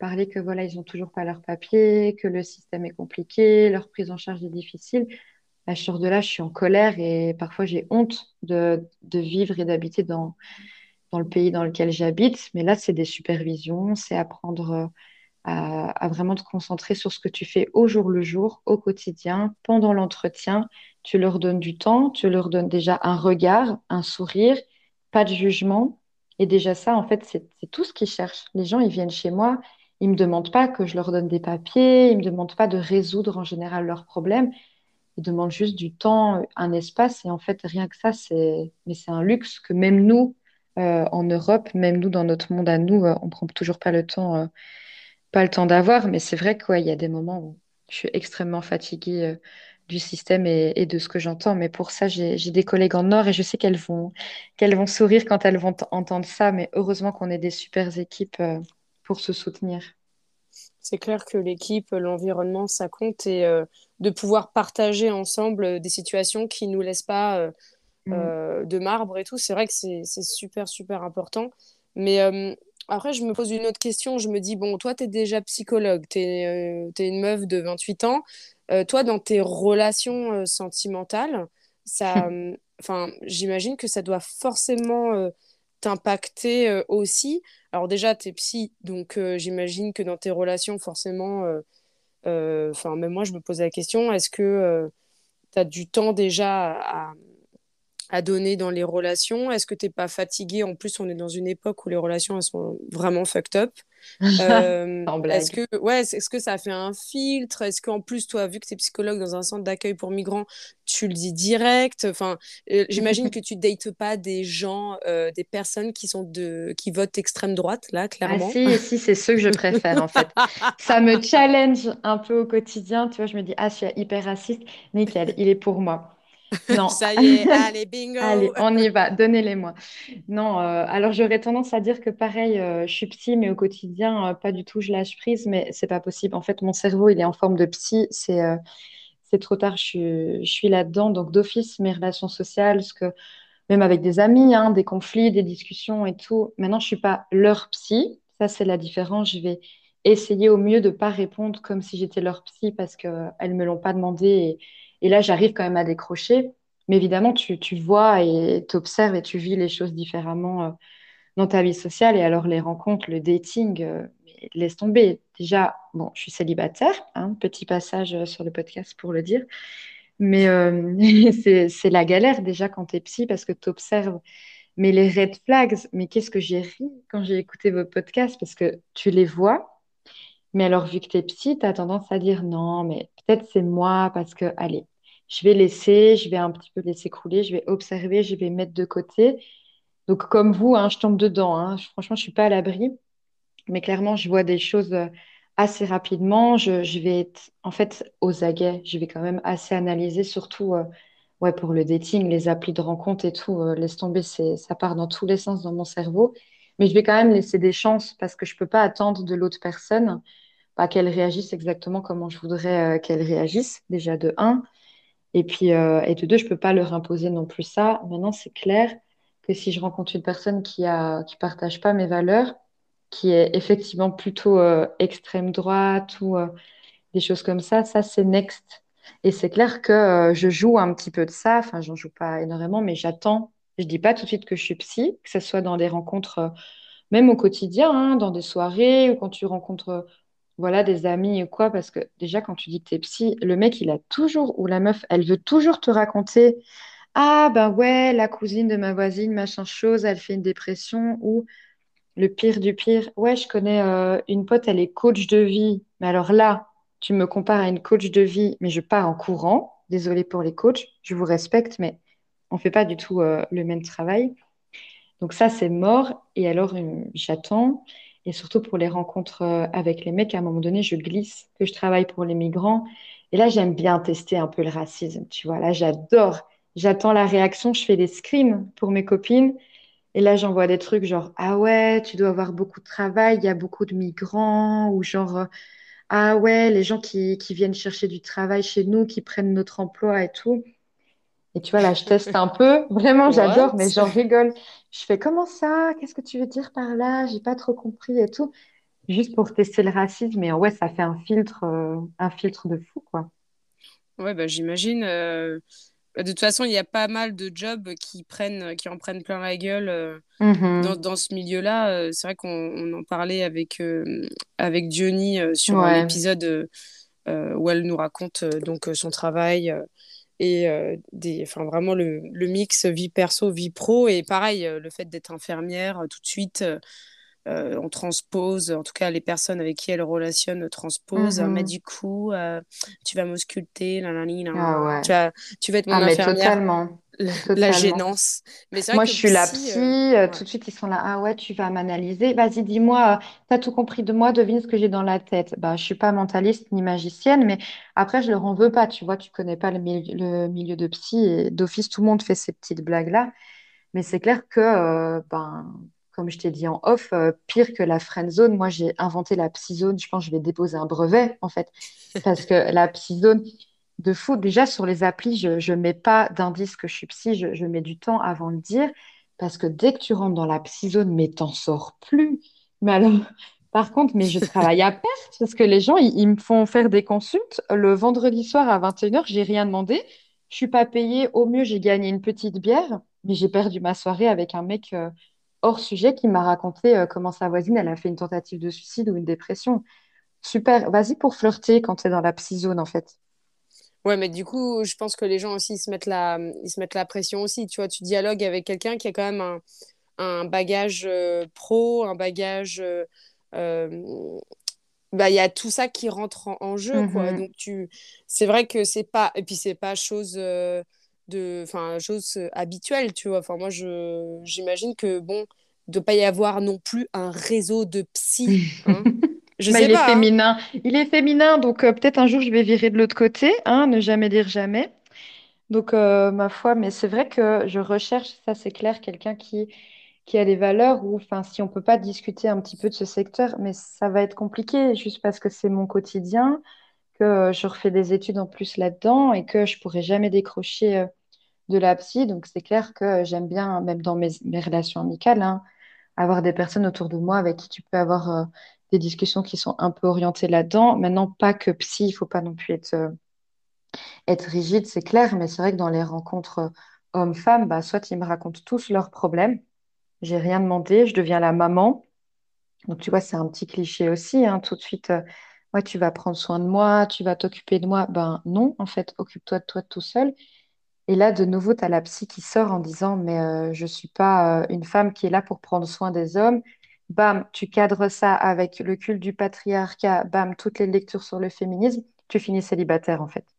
parler que voilà, ils ont toujours pas leurs papiers, que le système est compliqué, leur prise en charge est difficile. Bah, je sors de là, je suis en colère et parfois j'ai honte de, de vivre et d'habiter dans, dans le pays dans lequel j'habite. Mais là, c'est des supervisions, c'est apprendre euh, à, à vraiment te concentrer sur ce que tu fais au jour le jour, au quotidien, pendant l'entretien. Tu leur donnes du temps, tu leur donnes déjà un regard, un sourire, pas de jugement. Et déjà ça, en fait, c'est c'est tout ce qu'ils cherchent. Les gens, ils viennent chez moi, ils me demandent pas que je leur donne des papiers, ils me demandent pas de résoudre en général leurs problèmes. Ils demandent juste du temps, un espace. Et en fait, rien que ça, c'est, mais c'est un luxe que même nous, euh, en Europe, même nous, dans notre monde à nous, euh, on prend toujours pas le temps, euh, pas le temps d'avoir. Mais c'est vrai qu'il y a des moments où je suis extrêmement fatiguée, euh, du système et, et de ce que j'entends. Mais pour ça, j'ai, j'ai des collègues en or et je sais qu'elles vont, qu'elles vont sourire quand elles vont t- entendre ça. Mais heureusement qu'on ait des super équipes, euh, pour se soutenir. C'est clair que l'équipe, l'environnement, ça compte et euh, de pouvoir partager ensemble euh, des situations qui nous laissent pas euh, Mm. euh, de marbre et tout, c'est vrai que c'est c'est super, super important. Mais euh, après, je me pose une autre question. Je me dis, bon, toi, tu es déjà psychologue, tu es, une meuf de vingt-huit ans. Euh, toi, dans tes relations euh, sentimentales, ça, euh, enfin, j'imagine que ça doit forcément euh, t'impacter euh, aussi. Alors déjà, tu es psy, donc euh, j'imagine que dans tes relations, forcément, euh, euh, enfin, même moi, je me pose la question, est-ce que tu as du temps déjà à, à donner dans les relations? Est-ce que t'es pas fatigué? En plus, on est dans une époque où les relations elles sont vraiment fucked up. Euh, Sans est-ce blague. que ouais, est-ce que ça a fait un filtre? Est-ce qu'en plus, toi, vu que tu es psychologue dans un centre d'accueil pour migrants, tu le dis direct? Enfin, euh, j'imagine que tu dates pas des gens, euh, des personnes qui sont de qui votent extrême droite, là, Ah clairement. si, si, c'est ceux que je préfère en fait. Ça me challenge un peu au quotidien, tu vois, je me dis, ah, je suis hyper raciste, nickel, il est pour moi. Non, Ça y est, allez, bingo! allez, on y va, donnez-les-moi. Non, euh, alors j'aurais tendance à dire que pareil, euh, je suis psy, mais au quotidien, euh, pas du tout, je lâche prise, mais c'est pas possible. En fait, mon cerveau, il est en forme de psy, c'est euh, c'est trop tard, je suis, je suis là-dedans, donc d'office, mes relations sociales, ce que même avec des amis, hein, des conflits, des discussions et tout. Maintenant, je suis pas leur psy. Ça, c'est la différence. Je vais essayer au mieux de pas répondre comme si j'étais leur psy parce qu'elles me l'ont pas demandé. Et, et là, j'arrive quand même à décrocher. Mais évidemment, tu, tu vois et tu observes et tu vis les choses différemment, euh, dans ta vie sociale. Et alors, les rencontres, le dating, euh, mais laisse tomber. Déjà, bon, je suis célibataire, hein, petit passage euh, sur le podcast pour le dire. Mais euh, c'est, c'est la galère déjà quand tu es psy parce que tu observes. Mais les red flags, mais qu'est-ce que j'ai ri quand j'ai écouté vos podcasts parce que tu les vois. Mais alors, vu que tu es psy, tu as tendance à dire non, mais peut-être c'est moi parce que, allez, je vais laisser, je vais un petit peu laisser couler, je vais observer, je vais mettre de côté. Donc, comme vous, hein, je tombe dedans. Hein. Franchement, je suis pas à l'abri. Mais clairement, je vois des choses euh, assez rapidement. Je, je vais être en fait aux aguets. Je vais quand même assez analyser, surtout euh, ouais, pour le dating, les applis de rencontre et tout. Euh, laisse tomber, c'est, ça part dans tous les sens dans mon cerveau. Mais je vais quand même laisser des chances parce que je peux pas attendre de l'autre personne bah, qu'elle réagisse exactement comment je voudrais euh, qu'elle réagisse, déjà de un. Et puis, euh, et de deux, je peux pas leur imposer non plus ça. Maintenant, c'est clair que si je rencontre une personne qui a, qui partage pas mes valeurs, qui est effectivement plutôt euh, extrême droite ou euh, des choses comme ça, ça, c'est next. Et c'est clair que euh, je joue un petit peu de ça. Enfin, j'en joue pas énormément, mais j'attends. Je dis pas tout de suite que je suis psy, que ce soit dans des rencontres, euh, même au quotidien, hein, dans des soirées ou quand tu rencontres euh, voilà, des amis ou quoi, parce que déjà, quand tu dis que t'es psy, le mec, il a toujours, ou la meuf, elle veut toujours te raconter, ah ben ouais, la cousine de ma voisine, machin chose, elle fait une dépression, ou le pire du pire, ouais, je connais euh, une pote, elle est coach de vie, mais alors là, tu me compares à une coach de vie, mais je pars en courant, désolée pour les coachs, je vous respecte, mais on fait pas du tout euh, le même travail. Donc ça, c'est mort. Et alors, euh, j'attends. Et surtout pour les rencontres euh, avec les mecs, à un moment donné, je glisse que je travaille pour les migrants. Et là, j'aime bien tester un peu le racisme. Tu vois, là, j'adore. J'attends la réaction. Je fais des screens pour mes copines. Et là, j'envoie des trucs genre, ah ouais, tu dois avoir beaucoup de travail, il y a beaucoup de migrants. Ou genre, euh, ah ouais, les gens qui, qui viennent chercher du travail chez nous, qui prennent notre emploi et tout. Et tu vois, là, je teste un peu. Vraiment, j'adore, mais What? j'en rigole. Je fais comment ça? Qu'est-ce que tu veux dire par là? J'ai pas trop compris et tout. juste pour tester le racisme. Mais ouais, ça fait un filtre, euh, un filtre de fou, quoi. Ouais, bah, j'imagine. euh, De toute façon, il y a pas mal de jobs qui prennent, qui en prennent plein la gueule euh, dans, Mhm. dans ce milieu-là. Euh, c'est vrai qu'on on en parlait avec, euh, avec Diony euh, sur Ouais. l'épisode euh, euh, où elle nous raconte euh, donc euh, son travail euh, et euh, des, enfin, vraiment le, le mix vie perso, vie pro. Et pareil, euh, le fait d'être infirmière, euh, tout de suite, euh, euh, on transpose, en tout cas les personnes avec qui elle relationne transposent. Euh, mais Mhm. du coup, euh, tu vas m'ausculter, nanani, Ah nanana. ouais. tu vas, tu vas être Ah, mon mais infirmière, totalement. la, la Totalement. gênance. Mais c'est vrai Moi, que je suis la psy, psy. euh, euh, ouais. tout de suite, ils sont là. Ah ouais, tu vas m'analyser. Vas-y, dis-moi, euh, t'as tout compris de moi, devine ce que j'ai dans la tête. Bah, je suis pas mentaliste ni magicienne, mais après, je leur en veux pas. Tu vois, tu connais pas le milieu, le milieu de psy et d'office, tout le monde fait ces petites blagues-là. Mais c'est clair que, euh, ben, comme je t'ai dit en off, euh, pire que la friend zone, moi, j'ai inventé la psy zone. Je pense que je vais déposer un brevet, en fait. Parce que la psy zone de fou, déjà sur les applis, je ne mets pas d'indice que je suis psy, je, je mets du temps avant de le dire. Parce que dès que tu rentres dans la psy zone, mais t'en sors plus. Mais alors, par contre, mais je travaille à perte parce que les gens, ils, ils me font faire des consultes le vendredi soir à vingt et une heures, j'ai rien demandé. Je suis pas payée. Au mieux, j'ai gagné une petite bière, mais j'ai perdu ma soirée avec un mec euh, hors sujet qui m'a raconté euh, comment sa voisine, elle a fait une tentative de suicide ou une dépression. Super. Vas-y pour flirter quand tu es dans la psy zone, en fait. Ouais, mais du coup, je pense que les gens aussi ils se mettent la, ils se mettent la pression aussi. Tu vois, tu dialogues avec quelqu'un qui a quand même un, un bagage euh, pro, un bagage. euh, euh, Bah, il y a tout ça qui rentre en, en jeu, quoi. Mhm. Donc, tu, c'est vrai que c'est pas, et puis c'est pas chose euh, de, enfin, chose euh, habituelle, tu vois. Enfin, moi, je, j'imagine que, bon, de pas y avoir non plus un réseau de psy, hein. Je Mais sais il est pas, hein. féminin. Il est féminin, donc euh, peut-être un jour je vais virer de l'autre côté, hein, ne jamais dire jamais. Donc, euh, ma foi, mais c'est vrai que je recherche, ça c'est clair, quelqu'un qui, qui a des valeurs ou, enfin, si on peut pas discuter un petit peu de ce secteur, mais ça va être compliqué juste parce que c'est mon quotidien, que euh, je refais des études en plus là-dedans et que je pourrais jamais décrocher euh, de la psy. Donc, c'est clair que euh, j'aime bien, même dans mes, mes relations amicales, hein, avoir des personnes autour de moi avec qui tu peux avoir euh, des discussions qui sont un peu orientées là-dedans. Maintenant, pas que psy, il faut pas non plus être, euh, être rigide, c'est clair, mais c'est vrai que dans les rencontres euh, hommes-femmes, bah, soit ils me racontent tous leurs problèmes, j'ai rien demandé, je deviens la maman. Donc, tu vois, c'est un petit cliché aussi, hein, tout de suite, euh, ouais, tu vas prendre soin de moi, tu vas t'occuper de moi. Ben non, en fait, occupe-toi de toi tout seul. Et là, de nouveau, tu as la psy qui sort en disant, mais euh, je ne suis pas euh, une femme qui est là pour prendre soin des hommes. Bam, tu cadres ça avec le culte du patriarcat, bam, toutes les lectures sur le féminisme, tu finis célibataire, en fait.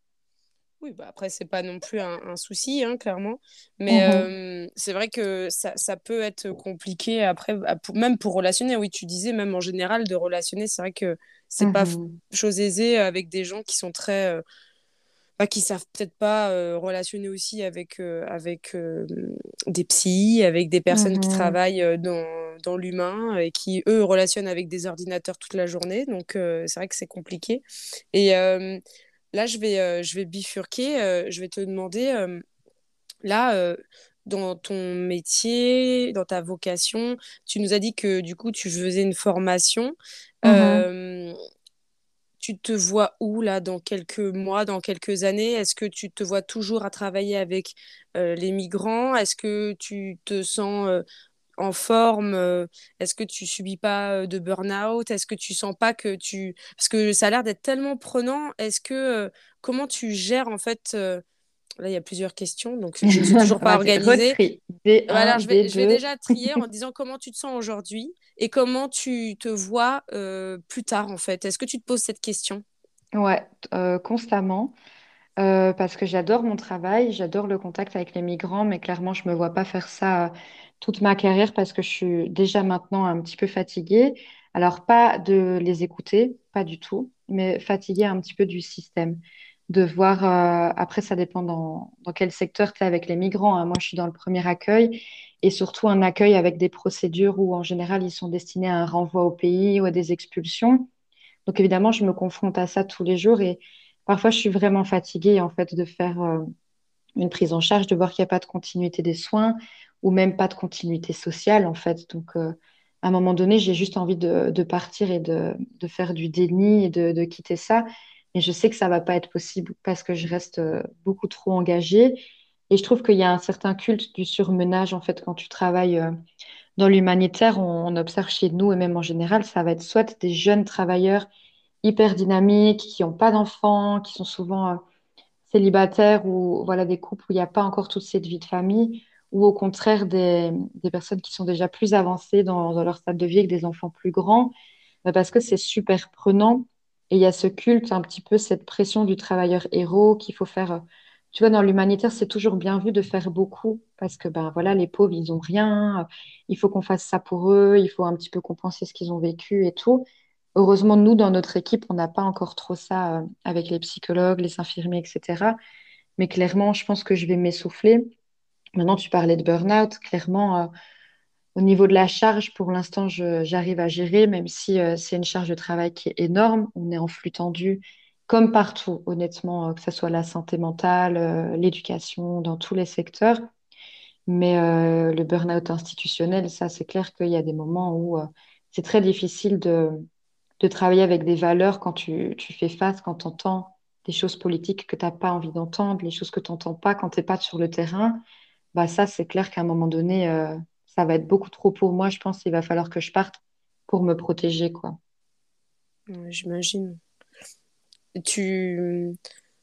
Oui, bah après, c'est pas non plus un, un souci, hein, clairement. Mais Mhm. euh, c'est vrai que ça, ça peut être compliqué après, à- pour- même pour relationner. Oui, tu disais, même en général, de relationner, c'est vrai que c'est pas f- Mhm. chose aisée avec des gens qui sont très, euh, bah, qui savent peut-être pas euh, relationner aussi avec, euh, avec euh, des psys, avec des personnes qui Mhm. travaillent euh, dans, dans l'humain et qui, eux, relationnent avec des ordinateurs toute la journée. Donc, euh, c'est vrai que c'est compliqué. Et euh, là, je vais, euh, je vais bifurquer. Euh, je vais te demander, euh, là, euh, dans ton métier, dans ta vocation, tu nous as dit que du coup, tu faisais une formation. Mhm. Euh, Tu te vois où là dans quelques mois, dans quelques années? Est-ce que tu te vois toujours à travailler avec euh, les migrants? Est-ce que tu te sens euh, en forme? euh, Est-ce que tu subis pas euh, de burn-out? Est-ce que tu sens pas que tu... Parce que ça a l'air d'être tellement prenant. Est-ce que... euh, comment tu gères en fait... euh, Là, il y a plusieurs questions, donc je ne suis toujours pas Vas-y, organisée. retri. Euh, Alors, D un, je vais, je vais D deux. déjà trier en disant comment tu te sens aujourd'hui et comment tu te vois euh, plus tard, en fait. Est-ce que tu te poses cette question? Ouais, euh, constamment. Euh, parce que j'adore mon travail, j'adore le contact avec les migrants, mais clairement, je ne me vois pas faire ça euh, toute ma carrière parce que je suis déjà maintenant un petit peu fatiguée. Alors, pas de les écouter, pas du tout, mais fatiguée un petit peu du système. De voir, euh, après, ça dépend dans, dans quel secteur tu es avec les migrants, hein. Moi, je suis dans le premier accueil et surtout un accueil avec des procédures où, en général, ils sont destinés à un renvoi au pays ou à des expulsions. Donc évidemment, je me confronte à ça tous les jours et parfois je suis vraiment fatiguée en fait de faire euh, une prise en charge, de voir qu'il n'y a pas de continuité des soins ou même pas de continuité sociale en fait. Donc euh, à un moment donné, j'ai juste envie de, de partir et de, de faire du déni et de, de quitter ça. Mais je sais que ça va pas être possible parce que je reste euh, beaucoup trop engagée. Et je trouve qu'il y a un certain culte du surmenage, en fait, quand tu travailles euh, dans l'humanitaire, on, on observe chez nous et même en général, ça va être soit des jeunes travailleurs hyper dynamiques, qui n'ont pas d'enfants, qui sont souvent euh, célibataires ou voilà, des couples où il n'y a pas encore toute cette vie de famille, ou au contraire des, des personnes qui sont déjà plus avancées dans, dans leur stade de vie avec des enfants plus grands, bah, parce que c'est super prenant. Et il y a ce culte, un petit peu cette pression du travailleur héros qu'il faut faire. euh, Tu vois, dans l'humanitaire, c'est toujours bien vu de faire beaucoup parce que ben voilà, les pauvres, ils ont rien. euh, Il faut qu'on fasse ça pour eux. Il faut un petit peu compenser ce qu'ils ont vécu et tout. Heureusement, nous, dans notre équipe, on n'a pas encore trop ça euh, avec les psychologues, les infirmiers, et cetera. Mais clairement, je pense que je vais m'essouffler. Maintenant, tu parlais de burn-out. Clairement, euh, au niveau de la charge, pour l'instant, je- j'arrive à gérer, même si euh, c'est une charge de travail qui est énorme. On est en flux tendu, comme partout, honnêtement, euh, que ce soit la santé mentale, euh, l'éducation, dans tous les secteurs. Mais euh, le burn-out institutionnel, ça, c'est clair qu'il y a des moments où euh, c'est très difficile de, de travailler avec des valeurs quand tu, tu fais face, quand tu entends des choses politiques que tu n'as pas envie d'entendre, les choses que tu n'entends pas quand tu n'es pas sur le terrain. Bah ça, c'est clair qu'à un moment donné, euh, ça va être beaucoup trop pour moi. Je pense qu'il va falloir que je parte pour me protéger, quoi. Ouais, j'imagine. Tu...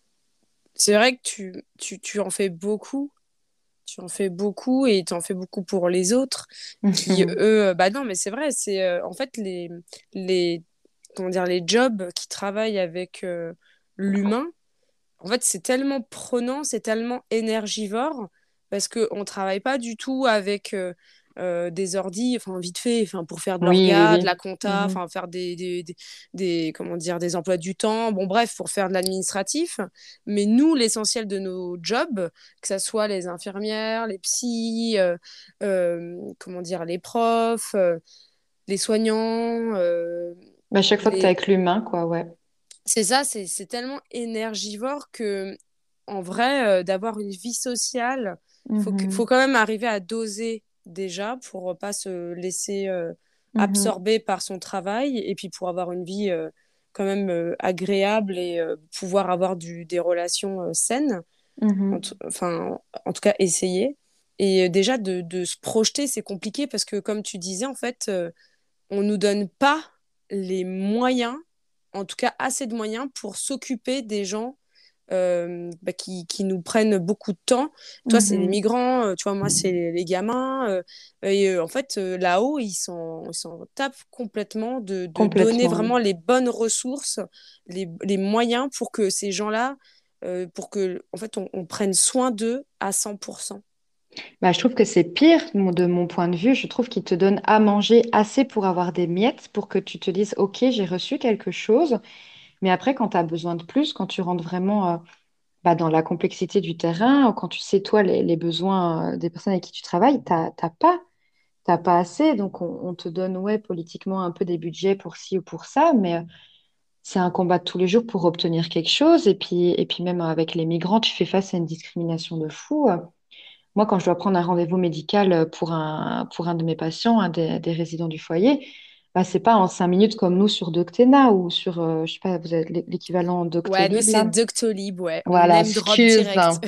C'est vrai que tu, tu, tu en fais beaucoup. Tu en fais beaucoup et tu en fais beaucoup pour les autres qui, Mhm. eux... Bah non, mais c'est vrai, c'est euh, en fait les, les, comment dire, les jobs qui travaillent avec euh, l'humain. En fait, c'est tellement prenant, c'est tellement énergivore parce qu'on ne travaille pas du tout avec euh, euh, des ordis, enfin vite fait, enfin pour faire de Oui, oui, l'orga, de la oui. compta, Mhm. enfin faire des, des, des, des- comment dire, des emplois du temps, bon bref, pour faire de l'administratif. Mais nous, l'essentiel de nos jobs, que ce soit les infirmières, les psys, euh, euh, comment dire, les profs, euh, les soignants, euh, Bah, chaque fois que tu es les... avec l'humain, quoi, ouais. c'est ça, c'est c'est tellement énergivore que en vrai, euh, d'avoir une vie sociale, faut que- faut Mhm. quand même arriver à doser déjà pour pas se laisser euh, Mhm. absorber par son travail et puis pour avoir une vie euh, quand même euh, agréable et euh, pouvoir avoir du, des relations euh, saines. En Mhm. tout- enfin, en tout cas, essayer. Et euh, déjà, de, de se projeter, c'est compliqué parce que, comme tu disais, en fait, euh, on nous donne pas les moyens, en tout cas assez de moyens pour s'occuper des gens euh, bah, qui, qui nous prennent beaucoup de temps. Toi, c'est les Mhm. migrants, euh, tu vois, moi, c'est les, les gamins. euh, et euh, en fait, euh, là-haut, ils s'en, ils s'en tapent complètement de, de donner Complètement. vraiment les bonnes ressources, les, les moyens pour que ces gens-là, euh, pour que, en fait, on, on prenne soin d'eux à cent pour cent. Bah, je trouve que c'est pire mon- de mon point de vue. Je trouve qu'ils te donnent à manger assez pour avoir des miettes, pour que tu te dises, OK, j'ai reçu quelque chose. Mais après, quand tu as besoin de plus, quand tu rentres vraiment euh, bah, dans la complexité du terrain, ou quand tu sais, toi, les, les besoins euh, des personnes avec qui tu travailles, t'as t'as pas, t'as pas assez. Donc, on, on te donne, ouais, politiquement un peu des budgets pour ci ou pour ça, mais euh, c'est un combat de tous les jours pour obtenir quelque chose. Et puis, et puis même avec les migrants, tu fais face à une discrimination de fou. euh. Moi, quand je dois prendre un rendez-vous médical euh, pour un, pour un de mes patients, un des, des résidents du foyer, bah, c'est pas en cinq minutes comme nous sur Doctena ou sur, euh, je sais pas, vous avez l'é- l'équivalent Ouais, nous, Doctolib c'est là. Doctolib, ouais. On Voilà, name drop excuse. direct.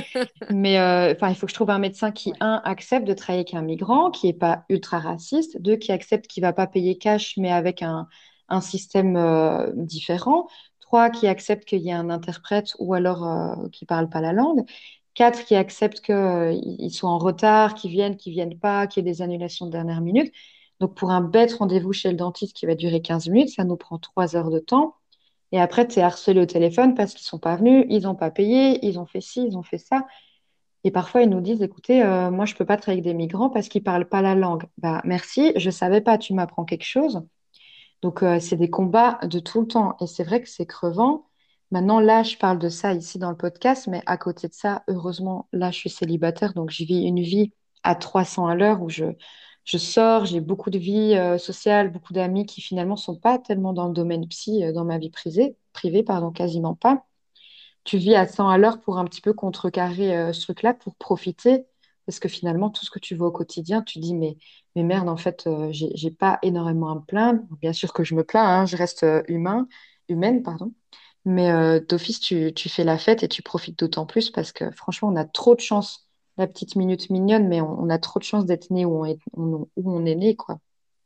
Mais euh, enfin, il faut que je trouve un médecin qui, Ouais. un, accepte de travailler avec un migrant, qui n'est pas ultra raciste, deux, qui accepte qu'il ne va pas payer cash, mais avec un, un système euh, différent, trois, qui accepte qu'il y ait un interprète ou alors euh, qui ne parle pas la langue, quatre, qui accepte qu'ils soient en retard, qu'ils viennent, qu'ils ne viennent pas, qu'il y ait des annulations de dernière minute. Donc, pour un bête rendez-vous chez le dentiste qui va durer quinze minutes, ça nous prend trois heures de temps. Et après, tu es harcelé au téléphone parce qu'ils ne sont pas venus, ils n'ont pas payé, ils ont fait ci, ils ont fait ça. Et parfois, ils nous disent, écoutez, euh, moi, je ne peux pas travailler avec des migrants parce qu'ils ne parlent pas la langue. Bah, merci, je ne savais pas, tu m'apprends quelque chose. Donc, euh, c'est des combats de tout le temps. Et c'est vrai que c'est crevant. Maintenant, là, je parle de ça ici dans le podcast, mais à côté de ça, heureusement, là, je suis célibataire, donc je vis une vie à trois cents à l'heure où je, je sors, j'ai beaucoup de vie euh, sociale, beaucoup d'amis qui finalement ne sont pas tellement dans le domaine psy, euh, dans ma vie privée, privée, pardon, quasiment pas. Tu vis à cent à l'heure pour un petit peu contrecarrer euh, ce truc-là, pour profiter parce que finalement, tout ce que tu vois au quotidien, tu dis, mais, mais merde, en fait, euh, j'ai, j'ai pas énormément à me plaindre. Bien sûr que je me plains, hein, je reste euh, humain, humaine, pardon. Mais euh, d'office, tu, tu fais la fête et tu profites d'autant plus parce que franchement, on a trop de chance. La petite minute mignonne, mais on, on a trop de chance d'être né où on est, on- où on est né, quoi.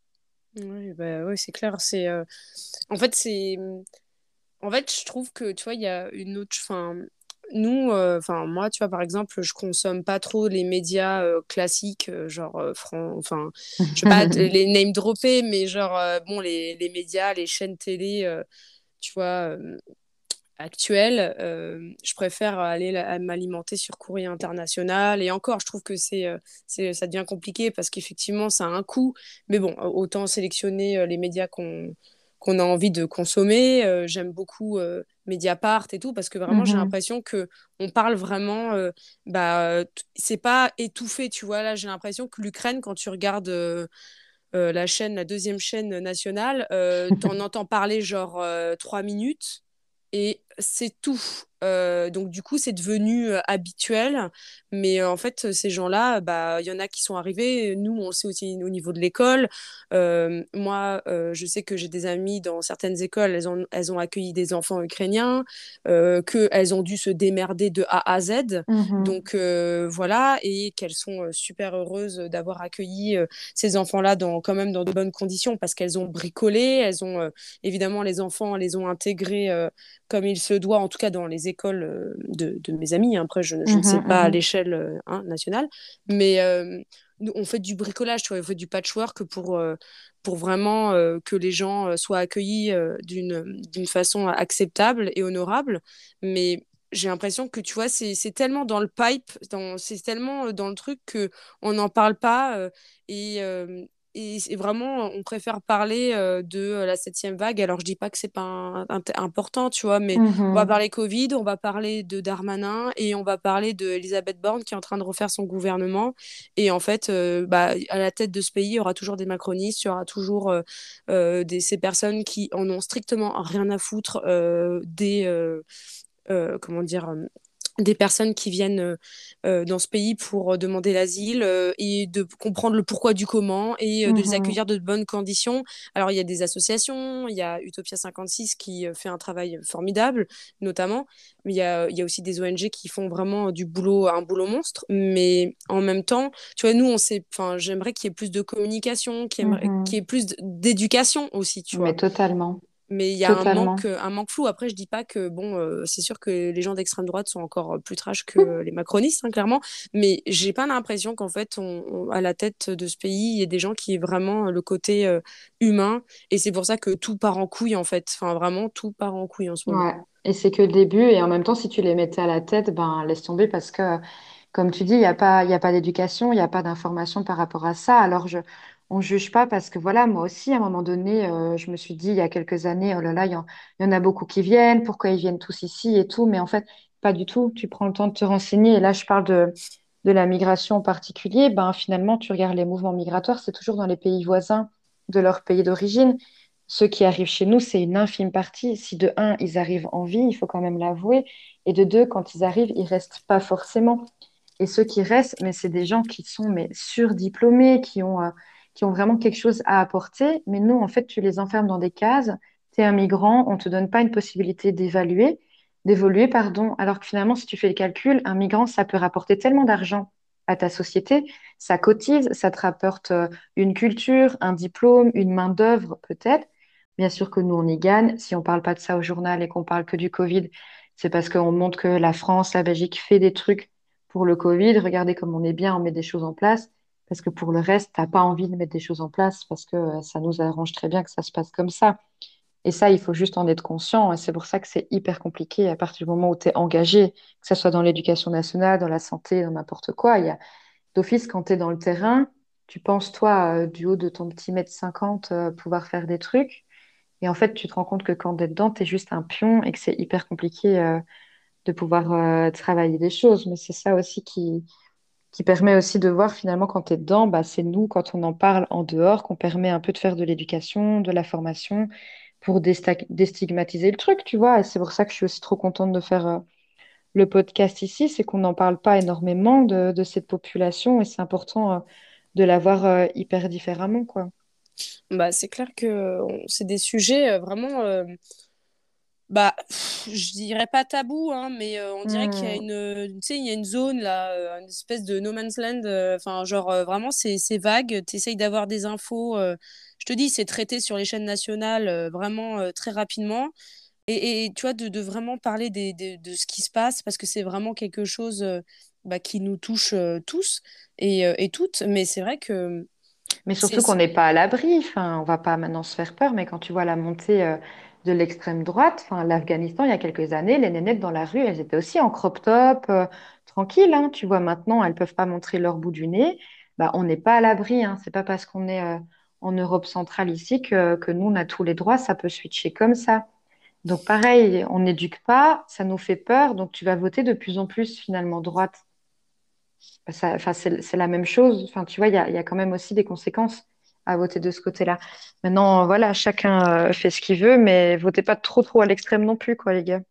Oui, bah, ouais, c'est clair. C'est, euh, En fait, c'est... En fait, je trouve que, tu vois, il y a une autre... Enfin, nous, euh, enfin, moi, tu vois, par exemple, je consomme pas trop les médias euh, classiques, euh, genre, euh, Fran- enfin, je vais pas te- les name dropper, mais genre, euh, bon, les, les médias, les chaînes télé, euh, tu vois, euh, actuelles, euh, je préfère aller la- m'alimenter sur Courrier International. Et encore, je trouve que c'est, euh, c'est, ça devient compliqué parce qu'effectivement, ça a un coût. Mais bon, autant sélectionner euh, les médias qu'on qu'on a envie de consommer. Euh, j'aime beaucoup euh, Mediapart et tout parce que vraiment, j'ai Mhm, l'impression que on parle vraiment. Euh, bah, euh, t- c'est pas étouffé, tu vois. Là, j'ai l'impression que l'Ukraine, quand tu regardes. Euh, euh, la chaîne, la deuxième chaîne nationale, euh, t'en entends parler genre euh, trois minutes et c'est tout. Euh, donc du coup, c'est devenu euh, habituel. Mais euh, en fait, ces gens-là, bah, il y en a qui sont arrivés. Nous, on le sait aussi au niveau de l'école. Euh, moi, euh, je sais que j'ai des amis dans certaines écoles, elles ont, elles ont accueilli des enfants ukrainiens, euh, qu'elles ont dû se démerder de A à Z. mhm, Donc euh, voilà, et qu'elles sont euh, super heureuses d'avoir accueilli euh, ces enfants-là dans, quand même dans de bonnes conditions parce qu'elles ont bricolé, elles ont euh, évidemment les enfants les ont intégrés euh, comme il se doit, en tout cas dans les écoles euh, de, de, mes amis. Après, je, je, ne sais mhm, pas à mhm. l'échelle euh, hein, nationale, mais euh, nous, on fait du bricolage, tu vois, on fait du patchwork pour, euh, pour vraiment euh, que les gens euh, soient accueillis euh, d'une, d'une façon acceptable et honorable. Mais j'ai l'impression que tu vois, c'est, c'est tellement dans le pipe, dans, c'est tellement euh, dans le truc que on n'en parle pas euh, et, euh, et c'est vraiment, on préfère parler euh, de euh, la septième vague. Alors, je dis pas que c'est pas un- un- important, tu vois, mais on va Mhm. parler Covid, on va parler de Darmanin et on va parler de Elisabeth Borne qui est en train de refaire son gouvernement. Et en fait, euh, bah, à la tête de ce pays, il y aura toujours des macronistes, il y aura toujours euh, euh, des, ces personnes qui en ont strictement rien à foutre euh, des, euh, euh, comment dire, euh, des personnes qui viennent euh, euh, dans ce pays pour euh, demander l'asile euh, et de comprendre le pourquoi du comment et euh, de les Mhm. accueillir de bonnes conditions. Alors, il y a des associations, il y a Utopia cinquante-six qui euh, fait un travail formidable, notamment, mais il y a, il y a aussi des O N G qui font vraiment du boulot, un boulot monstre, mais en même temps, tu vois, nous, on sait, enfin, j'aimerais qu'il y ait plus de communication, qu'il y ait, qu'il y Mhm. ait plus d'éducation aussi, tu Mais vois. totalement, Mais il y a un manque, totalement. un manque flou. Après, je dis pas que, bon, euh, c'est sûr que les gens d'extrême droite sont encore plus trash que les macronistes, hein, clairement. Mais j'ai pas l'impression qu'en fait, on, on- à la tête de ce pays, il y ait des gens qui aient vraiment le côté euh, humain. Et c'est pour ça que tout part en couille, en fait. Enfin, vraiment, tout part en couille en ce moment. Ouais. Et c'est que le début, et en même temps, si tu les mettais à la tête, ben laisse tomber parce que, comme tu dis, il n'y a pas, il y a pas d'éducation, il n'y a pas d'information par rapport à ça. Alors, je, on ne juge pas parce que, voilà, moi aussi, à un moment donné, euh, je me suis dit, il y a quelques années, oh là là, il y en, il y en a beaucoup qui viennent, pourquoi ils viennent tous ici et tout. Mais en fait, pas du tout. Tu prends le temps de te renseigner. Et là, je parle de, de la migration en particulier. Ben, finalement, tu regardes les mouvements migratoires, c'est toujours dans les pays voisins de leur pays d'origine. Ceux qui arrivent chez nous, c'est une infime partie. Si de un, ils arrivent en vie, il faut quand même l'avouer. Et de deux, quand ils arrivent, ils restent pas forcément. Et ceux qui restent, mais c'est des gens qui sont mais surdiplômés, qui ont, euh, qui ont vraiment quelque chose à apporter. Mais nous, en fait, tu les enfermes dans des cases. Tu es un migrant, on te donne pas une possibilité d'évaluer, d'évoluer, pardon. Alors que finalement, si tu fais le calcul, un migrant, ça peut rapporter tellement d'argent à ta société. Ça cotise, ça te rapporte euh, une culture, un diplôme, une main-d'œuvre peut-être. Bien sûr que nous, on y gagne. Si on parle pas de ça au journal et qu'on parle que du Covid, c'est parce qu'on montre que la France, la Belgique fait des trucs pour le Covid. Regardez comme on est bien, on met des choses en place. Parce que pour le reste, t'as pas envie de mettre des choses en place parce que euh, ça nous arrange très bien que ça se passe comme ça. Et ça, il faut juste en être conscient. Et c'est pour ça que c'est hyper compliqué à partir du moment où tu es engagé, que ce soit dans l'éducation nationale, dans la santé, dans n'importe quoi. Il y a d'office, quand tu es dans le terrain, tu penses, toi, euh, du haut de ton petit mètre cinquante, euh, pouvoir faire des trucs. Et en fait, tu te rends compte que quand tu es dedans, tu es juste un pion et que c'est hyper compliqué euh, de pouvoir euh, travailler des choses. Mais c'est ça aussi qui, qui permet aussi de voir finalement quand tu es dedans, bah, c'est nous, quand on en parle en dehors, qu'on permet un peu de faire de l'éducation, de la formation pour désta- déstigmatiser le truc, tu vois. Et c'est pour ça que je suis aussi trop contente de faire, euh, le podcast ici, c'est qu'on n'en parle pas énormément de, de cette population et c'est important euh, de la voir euh, hyper différemment, quoi. Bah, c'est clair que on- c'est des sujets euh, vraiment, euh, bah, pff, je dirais pas tabou, hein, mais euh, on dirait qu'il y a Hmm. une, tu sais, il y a une zone là, euh, une espèce de no man's land. euh, Enfin, genre euh, vraiment, c'est c'est vague. T'essayes d'avoir des infos. euh, je te dis, c'est traité sur les chaînes nationales euh, vraiment euh, très rapidement. Et, et tu vois, de, de vraiment parler des, des- de ce qui se passe, parce que c'est vraiment quelque chose euh, bah, qui nous touche euh, tous et, euh, et toutes. Mais c'est vrai que Mais c'est... surtout qu'on n'est pas à l'abri. Enfin, on va pas maintenant se faire peur, mais quand tu vois la montée euh, de l'extrême droite, enfin, l'Afghanistan, il y a quelques années, les nénettes dans la rue, elles étaient aussi en crop top, euh, tranquilles, hein. Tu vois, maintenant, elles peuvent pas montrer leur bout du nez. Bah, on n'est pas à l'abri, hein. C'est pas parce qu'on est euh, en Europe centrale ici que, que nous, on a tous les droits. Ça peut switcher comme ça. Donc, pareil, on n'éduque pas, ça nous fait peur. Donc, tu vas voter de plus en plus, finalement, droite. Ça- enfin, c'est, c'est la même chose. Enfin, tu vois, il y a, il y a quand même aussi des conséquences à voter de ce côté-là. Maintenant, voilà, chacun euh, fait ce qu'il veut, mais votez pas trop trop à l'extrême non plus, quoi, les gars.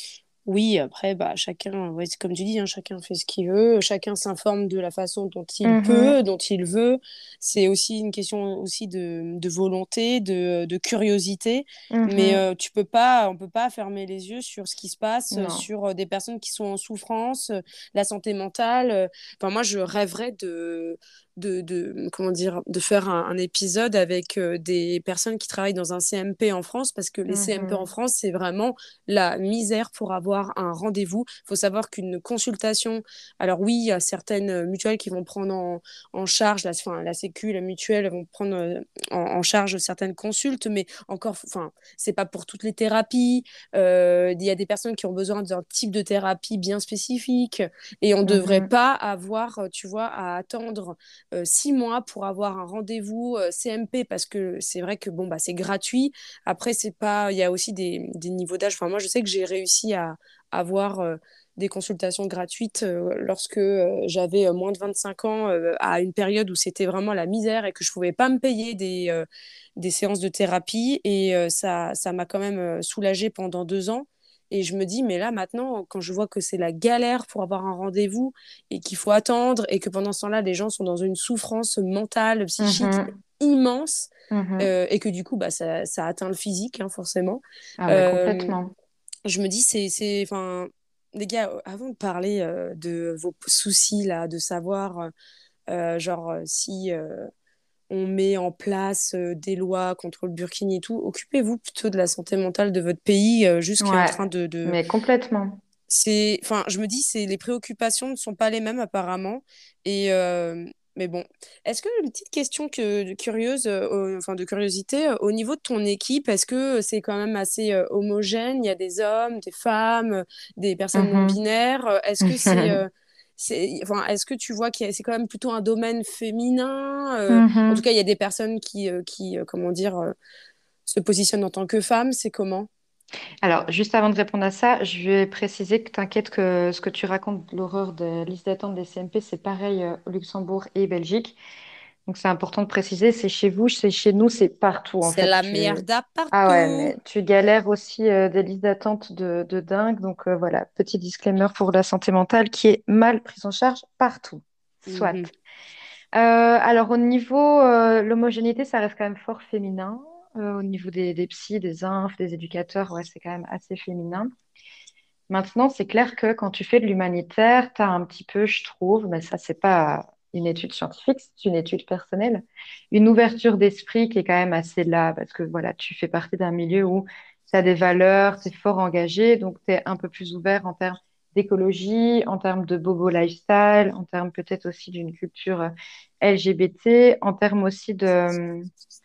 Oui, après, bah, chacun, ouais, c'est comme tu dis, hein, chacun fait ce qu'il veut, chacun s'informe de la façon dont il Mhm, peut, dont il veut. C'est aussi une question aussi de, de volonté, de, de curiosité. Mais mhm. euh, tu peux pas, on peut pas fermer les yeux sur ce qui se passe, euh, Non. sur euh, des personnes qui sont en souffrance, euh, la santé mentale. euh. Enfin, moi, je rêverais de, de, de, comment dire, de faire un, un épisode avec euh, des personnes qui travaillent dans un C M P en France, parce que les C M P en Mhm, France, c'est vraiment la misère pour avoir un rendez-vous. Il faut savoir qu'une consultation, alors oui, il y a certaines mutuelles qui vont prendre en, en charge, la, enfin, la Sécu, la mutuelle vont prendre euh, en, en charge certaines consultes, mais encore, enfin, c'est pas pour toutes les thérapies. Euh, Il y a des personnes qui ont besoin d'un type de thérapie bien spécifique et on ne devrait mhm, pas avoir, euh, tu vois, à attendre euh, six mois pour avoir un rendez-vous euh, C M P parce que c'est vrai que bon, bah, c'est gratuit. Après, c'est pas, il y a aussi des, des niveaux d'âge. Enfin, moi, je sais que j'ai réussi à avoir euh, des consultations gratuites euh, lorsque euh, j'avais euh, moins de vingt-cinq ans, euh, à une période où c'était vraiment la misère et que je pouvais pas me payer des, euh, des séances de thérapie. Et euh, ça, ça m'a quand même euh, soulagée pendant deux ans. Et je me dis, mais là, maintenant, quand je vois que c'est la galère pour avoir un rendez-vous et qu'il faut attendre et que pendant ce temps-là, les gens sont dans une souffrance mentale, psychique mhm, immense, mhm. euh, et que du coup, bah, ça, ça atteint le physique, hein, forcément. Ah, mais Euh, complètement. je me dis, c'est, c'est, enfin, les gars, euh, avant de parler euh, de vos soucis là, de savoir, euh, genre, euh, si euh, on met en place euh, des lois contre le burkini et tout, occupez-vous plutôt de la santé mentale de votre pays, euh, juste qui est en Ouais, train de, de... mais complètement. C'est, enfin, je me dis, c'est les préoccupations ne sont pas les mêmes apparemment, et euh, mais bon, est-ce que une petite question que, curieuse, euh, au- enfin de curiosité, euh, au niveau de ton équipe, est-ce que c'est quand même assez euh, homogène? Il y a des hommes, des femmes, euh, des personnes non Mhm. binaires. euh, Est-ce que c'est, euh, c'est, enfin, est-ce que tu vois que c'est quand même plutôt un domaine féminin? euh, En tout Mhm. cas, il y a des personnes qui, euh, qui, euh, comment dire, euh, se positionnent en tant que femmes. C'est comment? Alors, juste avant de répondre à ça, je vais préciser que t'inquiète que ce que tu racontes, l'horreur de liste d'attente des C M P, c'est pareil euh, au Luxembourg et Belgique. Donc, c'est important de préciser, c'est chez vous, c'est chez nous, c'est partout en C'est fait. la Tu... merde Ah ouais, partout. mais tu galères aussi euh, des listes d'attente de, de dingue. Donc, euh, voilà, petit disclaimer pour la santé mentale qui est mal prise en charge partout. Mhm. Soit. Euh, alors, au niveau, euh, l'homogénéité, ça reste quand même fort féminin. Euh, au niveau des, des psys, des infs, des éducateurs, ouais, c'est quand même assez féminin. Maintenant, c'est clair que quand tu fais de l'humanitaire, tu as un petit peu, je trouve, mais ça, c'est pas une étude scientifique, c'est une étude personnelle, une ouverture d'esprit qui est quand même assez là, parce que voilà, tu fais partie d'un milieu où tu as des valeurs, tu es fort engagé, donc tu es un peu plus ouvert en termes d'écologie, en termes de bobo lifestyle, en termes peut-être aussi d'une culture euh, L G B T, en termes aussi de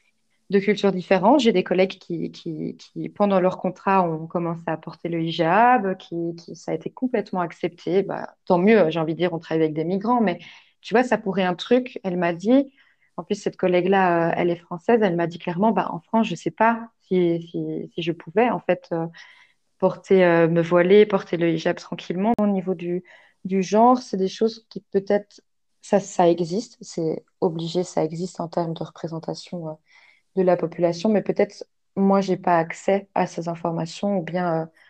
de cultures différentes. J'ai des collègues qui, qui, qui, pendant leur contrat, ont commencé à porter le hijab, qui, qui, ça a été complètement accepté. Bah, tant mieux, j'ai envie de dire, on travaille avec des migrants, mais tu vois, ça pourrait un truc. Elle m'a dit, en plus, cette collègue-là, euh, elle est française, elle m'a dit clairement, bah, en France, je ne sais pas si, si, si je pouvais, en fait, euh, porter, euh, me voiler, porter le hijab tranquillement. Au niveau du, du genre, c'est des choses qui peut-être, ça, ça existe, c'est obligé, ça existe en termes de représentation. euh, de la population, mais peut-être moi, j'ai pas accès à ces informations ou bien euh,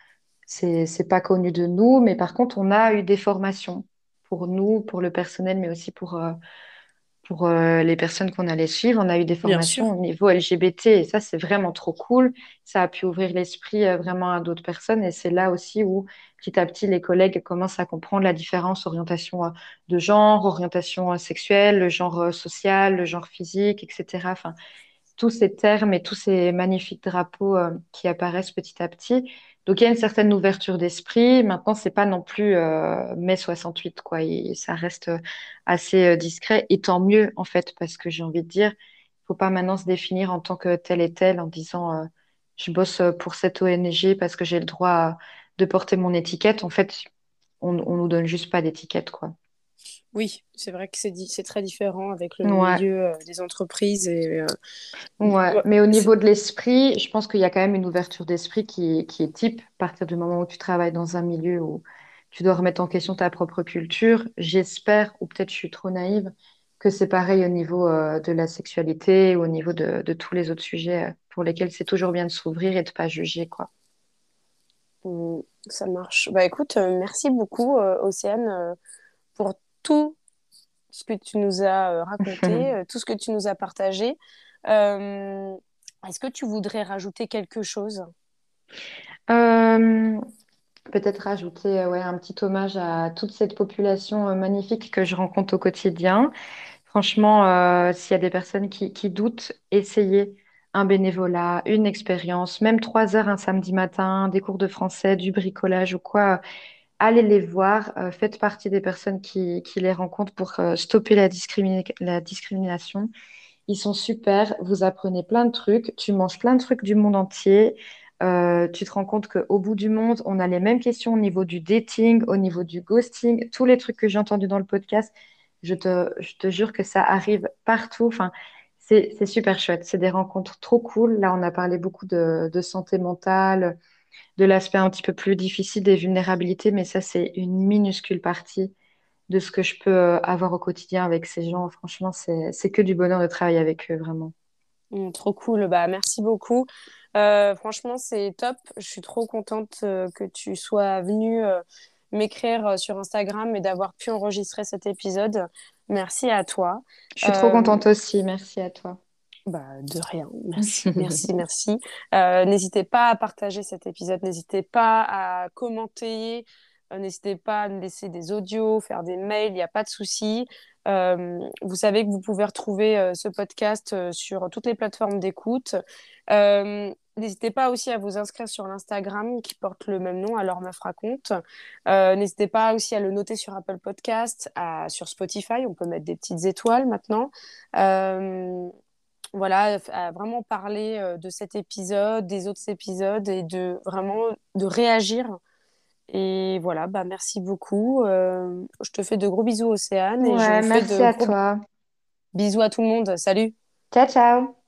c'est, c'est pas connu de nous, mais par contre, on a eu des formations pour nous, pour le personnel, mais aussi pour, euh, pour euh, les personnes qu'on allait suivre. On a eu des Bien formations sûr. au niveau L G B T et ça, c'est vraiment trop cool. Ça a pu ouvrir l'esprit euh, vraiment à d'autres personnes et c'est là aussi où petit à petit les collègues commencent à comprendre la différence orientation euh, de genre, orientation euh, sexuelle, le genre euh, social, le genre physique, et cetera. Enfin, tous ces termes et tous ces magnifiques drapeaux euh, qui apparaissent petit à petit. Donc il y a une certaine ouverture d'esprit. Maintenant, c'est pas non plus euh, mai soixante-huit, quoi. Et ça reste euh, assez euh, discret. Et tant mieux, en fait, parce que j'ai envie de dire, il faut pas maintenant se définir en tant que tel et tel en disant euh, je bosse euh, pour cette O N G parce que j'ai le droit à- de porter mon étiquette. En fait, on, on nous donne juste pas d'étiquette, quoi. Oui, c'est vrai que c'est di- c'est très différent avec le Ouais. milieu euh, des entreprises et euh, Ouais, ouais, mais au c'est- niveau de l'esprit, je pense qu'il y a quand même une ouverture d'esprit qui, qui est type à partir du moment où tu travailles dans un milieu où tu dois remettre en question ta propre culture. J'espère, ou peut-être je suis trop naïve, que c'est pareil au niveau euh, de la sexualité ou au niveau de, de tous les autres sujets euh, pour lesquels c'est toujours bien de s'ouvrir et de pas juger, quoi. mm, ça marche. Bah écoute, euh, merci beaucoup euh, Océane euh, pour tout ce que tu nous as euh, raconté, euh, tout ce que tu nous as partagé. Euh, Est-ce que tu voudrais rajouter quelque chose? Euh, Peut-être rajouter euh, ouais, un petit hommage à toute cette population euh, magnifique que je rencontre au quotidien. Franchement, euh, s'il y a des personnes qui, qui doutent, essayez un bénévolat, une expérience, même trois heures un samedi matin, des cours de français, du bricolage ou quoi. Allez les voir, euh, faites partie des personnes qui, qui les rencontrent pour euh, stopper la discrimina- la discrimination. Ils sont super, vous apprenez plein de trucs, tu manges plein de trucs du monde entier. Euh, tu te rends compte qu'au bout du monde, on a les mêmes questions au niveau du dating, au niveau du ghosting, tous les trucs que j'ai entendus dans le podcast. Je te, je te jure que ça arrive partout. Enfin, c'est, c'est super chouette. C'est des rencontres trop cool. Là, on a parlé beaucoup de, de santé mentale, de l'aspect un petit peu plus difficile des vulnérabilités, mais ça, c'est une minuscule partie de ce que je peux euh, avoir au quotidien avec ces gens. Franchement, c'est, c'est que du bonheur de travailler avec eux, vraiment. Mm, trop cool. Bah merci beaucoup. Euh, franchement, c'est top. Je suis trop contente euh, que tu sois venue euh, m'écrire euh, sur Instagram et d'avoir pu enregistrer cet épisode. Merci à toi. Je suis trop Euh, contente aussi. Merci à toi. Bah, de rien. Merci, merci, merci. Euh, n'hésitez pas à partager cet épisode, n'hésitez pas à commenter, euh, n'hésitez pas à me laisser des audios, faire des mails, il n'y a pas de souci. Euh, vous savez que vous pouvez retrouver euh, ce podcast euh, sur toutes les plateformes d'écoute. Euh, n'hésitez pas aussi à vous inscrire sur l'Instagram qui porte le même nom, Alors Meuf Raconte. Euh, n'hésitez pas aussi à le noter sur Apple Podcast, à, sur Spotify, on peut mettre des petites étoiles maintenant. Euh, voilà, à vraiment parler euh, de cet épisode, des autres épisodes et de vraiment de réagir. Et voilà, bah merci beaucoup. Euh, je te fais de gros bisous, Océane, et je Ouais, vous fais merci de à gros toi. bisous à tout le monde. Salut! Ciao, ciao.